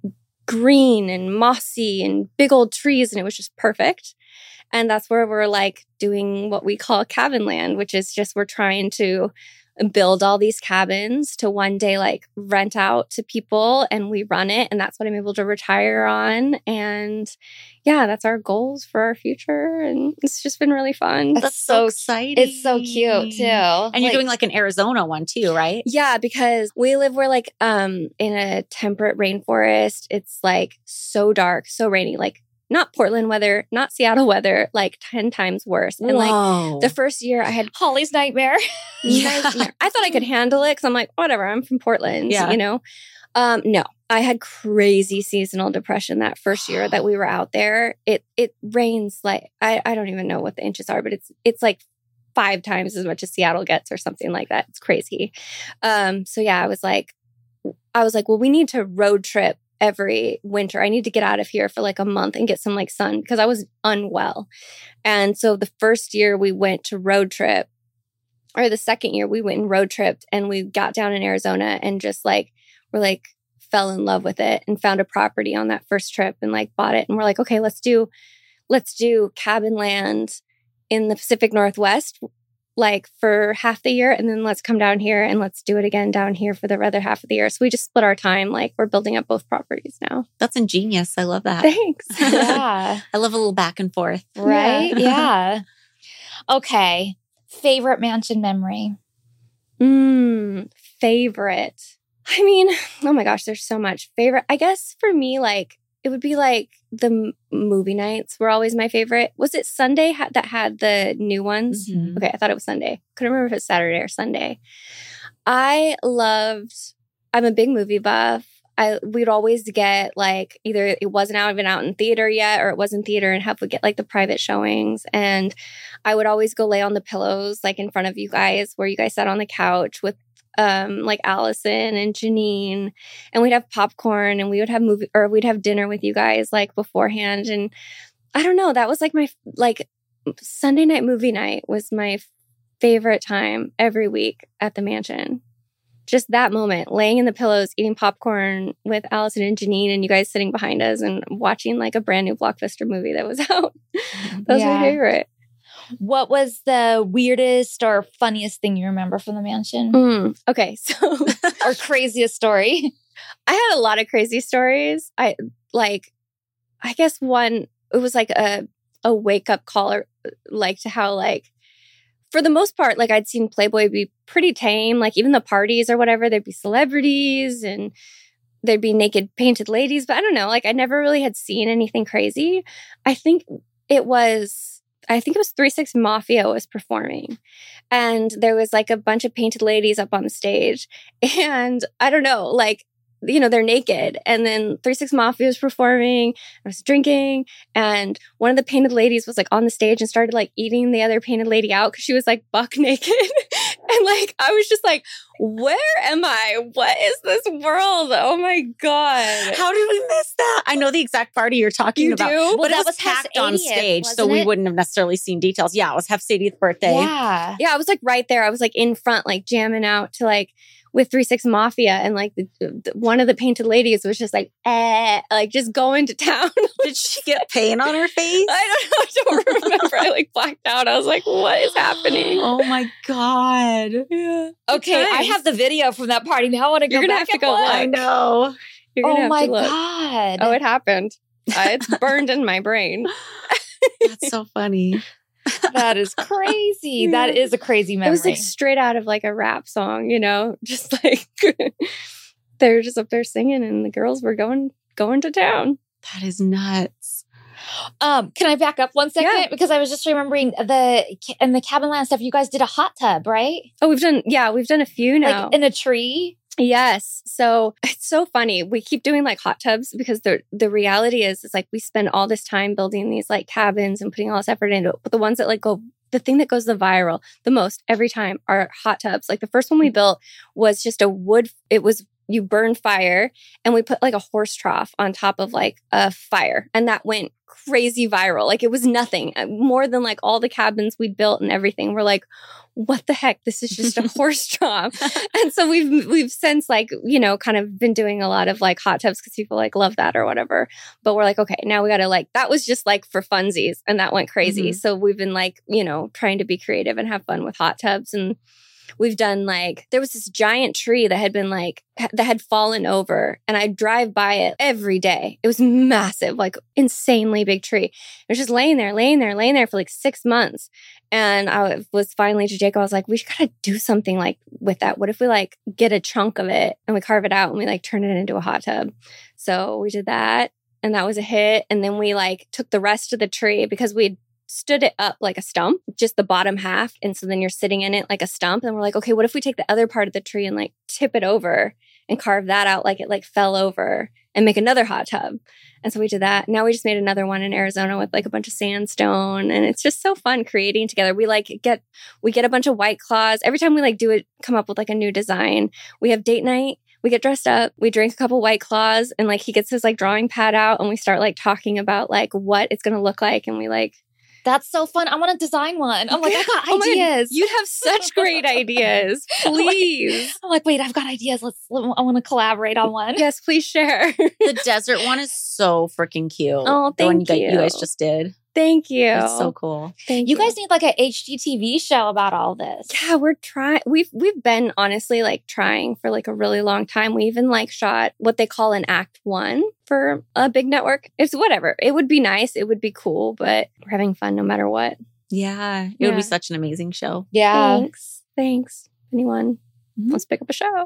green and mossy and big old trees, and it was just perfect. And that's where we're like doing what we call cabin land, which is just we're trying to build all these cabins to one day like rent out to people, and we run it, and that's what I'm able to retire on. And yeah, that's our goals for our future, and it's just been really fun. That's, that's so, so exciting. It's so cute too. And like, you're doing like an Arizona one too, right? Yeah, because we live we're like um in a temperate rainforest. It's like so dark, so rainy, like not Portland weather, not Seattle weather, like ten times worse. And Whoa. like the first year I had Holly's nightmare. nightmare. I thought I could handle it because I'm like, whatever, I'm from Portland, yeah. you know? Um, no, I had crazy seasonal depression that first year that we were out there. It it rains like, I, I don't even know what the inches are, but it's it's like five times as much as Seattle gets or something like that. It's crazy. Um, so yeah, I was like, I was like, well, we need to road trip every winter. I need to get out of here for like a month and get some like sun because I was unwell. And so the first year we went to road trip, or the second year we went and road tripped and we got down in Arizona and just like, we're like fell in love with it and found a property on that first trip and like bought it. And we're like, okay, let's do, let's do cabin land in the Pacific Northwest, like for half the year. And then let's come down here and let's do it again down here for the other half of the year. So we just split our time. Like we're building up both properties now. That's ingenious. I love that. Thanks. Yeah. I love a little back and forth. Right? Yeah. yeah. Okay. Favorite mansion memory? Mm, favorite. I mean, oh my gosh, there's so much. Favorite. I guess for me, like, it would be like the m- movie nights were always my favorite. Was it Sunday ha- that had the new ones? Mm-hmm. Okay, I thought it was Sunday. Couldn't remember if it's Saturday or Sunday. I loved, I'm a big movie buff. I we'd always get like either it wasn't out even out in theater yet or it was in theater and have would get like the private showings. And I would always go lay on the pillows like in front of you guys where you guys sat on the couch with um like Allison and Janine, and we'd have popcorn and we would have movie or we'd have dinner with you guys like beforehand. And I don't know, that was like my like Sunday night movie night was my favorite time every week at the mansion. Just that moment, laying in the pillows, eating popcorn with Allison and Janine and you guys sitting behind us and watching like a brand new blockbuster movie that was out. That was yeah. my favorite. What was the weirdest or funniest thing you remember from the mansion? Mm, okay, so or craziest story? I had a lot of crazy stories. I like, I guess one, it was like a a wake up call, or like to how like, for the most part, like I'd seen Playboy be pretty tame. Like even the parties or whatever, there'd be celebrities and there'd be naked painted ladies. But I don't know, like I never really had seen anything crazy. I think it was. I think it was three six Mafia was performing, and there was like a bunch of painted ladies up on the stage, and I don't know, like, you know, they're naked, and then three six Mafia was performing, I was drinking, and one of the painted ladies was like on the stage and started like eating the other painted lady out because she was like buck naked. And like, I was just like, where am I? What is this world? Oh my God. How did we miss that? I know the exact party you're talking You about. do? Well, Well, that that was was Hef's packed on eightieth, stage, so wasn't we it? wouldn't have necessarily seen details. Yeah, it was Hef's eightieth birthday. Yeah. Yeah, I was like right there. I was like in front, like jamming out to like with three six Mafia, and like the, the, one of the painted ladies was just like, eh, like just going to town. Did she get paint on her face? I don't know. I don't remember. I like blacked out. I was like, what is happening? Oh my God. Yeah. Okay, I have the video from that party. Now I want to go You're gonna back have to and go look. look. I know. You're gonna Oh have my to look. God. Oh, it happened. Uh, it's burned in my brain. That's so funny. That is crazy. That is a crazy memory. It was like straight out of like a rap song, you know, just like they were just up there singing and the girls were going going to town. That is nuts. Um, can I back up one second? Yeah. Because I was just remembering the in the cabin land stuff. You guys did a hot tub, right? Oh, we've done yeah, we've done a few now. Like in a tree. Yes. So it's so funny. We keep doing like hot tubs because the the reality is, is like we spend all this time building these like cabins and putting all this effort into it. But the ones that like go, the thing that goes the viral the most every time are hot tubs. Like the first one we built was just a wood, it was, you burn fire and we put like a horse trough on top of like a fire. And that went crazy viral. Like it was nothing more than like all the cabins we built and everything. We're like, what the heck? This is just a horse trough. And so we've, we've since like, you know, kind of been doing a lot of like hot tubs because people like love that or whatever. But we're like, okay, now we got to like, that was just like for funsies and that went crazy. Mm-hmm. So we've been like, you know, trying to be creative and have fun with hot tubs. And we've done like, there was this giant tree that had been like, that had fallen over and I drive by it every day. It was massive, like insanely big tree. It was just laying there, laying there, laying there for like six months. And I was finally to Jake, I was like, we got to do something like with that. What if we like get a chunk of it and we carve it out and we like turn it into a hot tub? So we did that and that was a hit. And then we like took the rest of the tree because we'd stood it up like a stump, just the bottom half. And so then you're sitting in it like a stump. And we're like, okay, what if we take the other part of the tree and like tip it over and carve that out like it like fell over and make another hot tub? And so we did that. Now we just made another one in Arizona with like a bunch of sandstone. And it's just so fun creating together. We like get, we get a bunch of White Claws. Every time we like do it, come up with like a new design. We have date night. We get dressed up, we drink a couple White Claws and like he gets his like drawing pad out and we start like talking about like what it's going to look like. And we like, that's so fun. I want to design one. I'm like, I got oh ideas. You'd have such great ideas. Please. I'm like, wait, I've got ideas. Let's, I want to collaborate on one. Yes, please share. The desert one is so freaking cute. Oh, the one thank you. you. You guys just did. Thank you. It's so cool. Thank you. You guys need like a H G T V show about all this. Yeah, we're trying. We've we've been honestly like trying for like a really long time. We even like shot what they call an act one for a big network. It's whatever. It would be nice. It would be cool, but we're having fun no matter what. Yeah, it Yeah. would be such an amazing show. Yeah. Thanks. Thanks. Anyone Mhm. wants to pick up a show?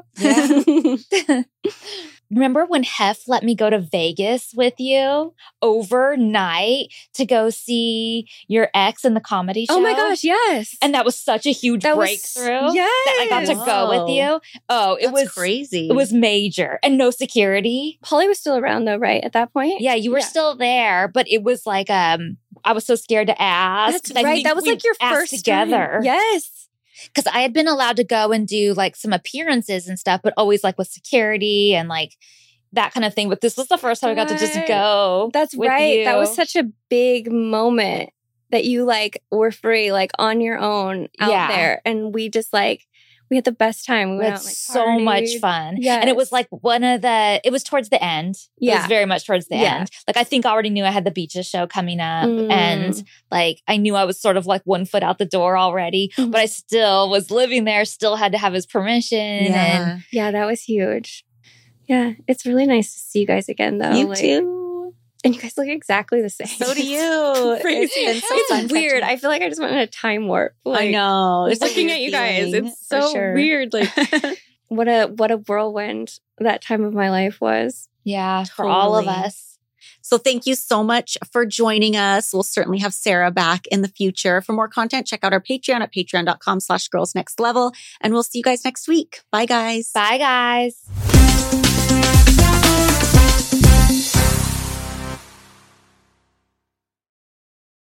Yeah. Remember when Hef let me go to Vegas with you overnight to go see your ex in the comedy show? Oh my gosh, yes. And that was such a huge That was- breakthrough yes. that I got to go with you. Oh, it That's was crazy. It was major and no security. Polly was still around though, right? At that point? Yeah, you were Yeah. still there, but it was like um I was so scared to ask. That's 'cause I right. think That was we like your asked first together. time. Yes. Because I had been allowed to go and do like some appearances and stuff, but always like with security and like that kind of thing. But this was the first time I got to just Right. go. That's with right. you. That was such a big moment that you like were free, like on your own out Yeah. there. And we just like, we had the best time. We We went had out and, like, so much partied. fun. Yes. And it was like one of the, it was towards the end. It Yeah. was very much towards the Yeah. end. Like I think I already knew I had the Beaches show coming up Mm. and like I knew I was sort of like one foot out the door already, Mhm. but I still was living there, still had to have his permission. And Yeah. Yeah, that was huge. Yeah, it's really nice to see you guys again though. You like- too. And you guys look exactly the same. So do you. Crazy. It's been so It's fun weird. catching I feel like I just went in a time warp. I Like, know. It's a looking weird at you guys, feeling, it's for so sure. weird. Like what a what a whirlwind that time of my life was. yeah, for all of Totally. us. So thank you so much for joining us. We'll certainly have Sarah back in the future. For more content, check out our Patreon at patreon.com slash girls next level. And we'll see you guys next week. Bye, guys. Bye, guys.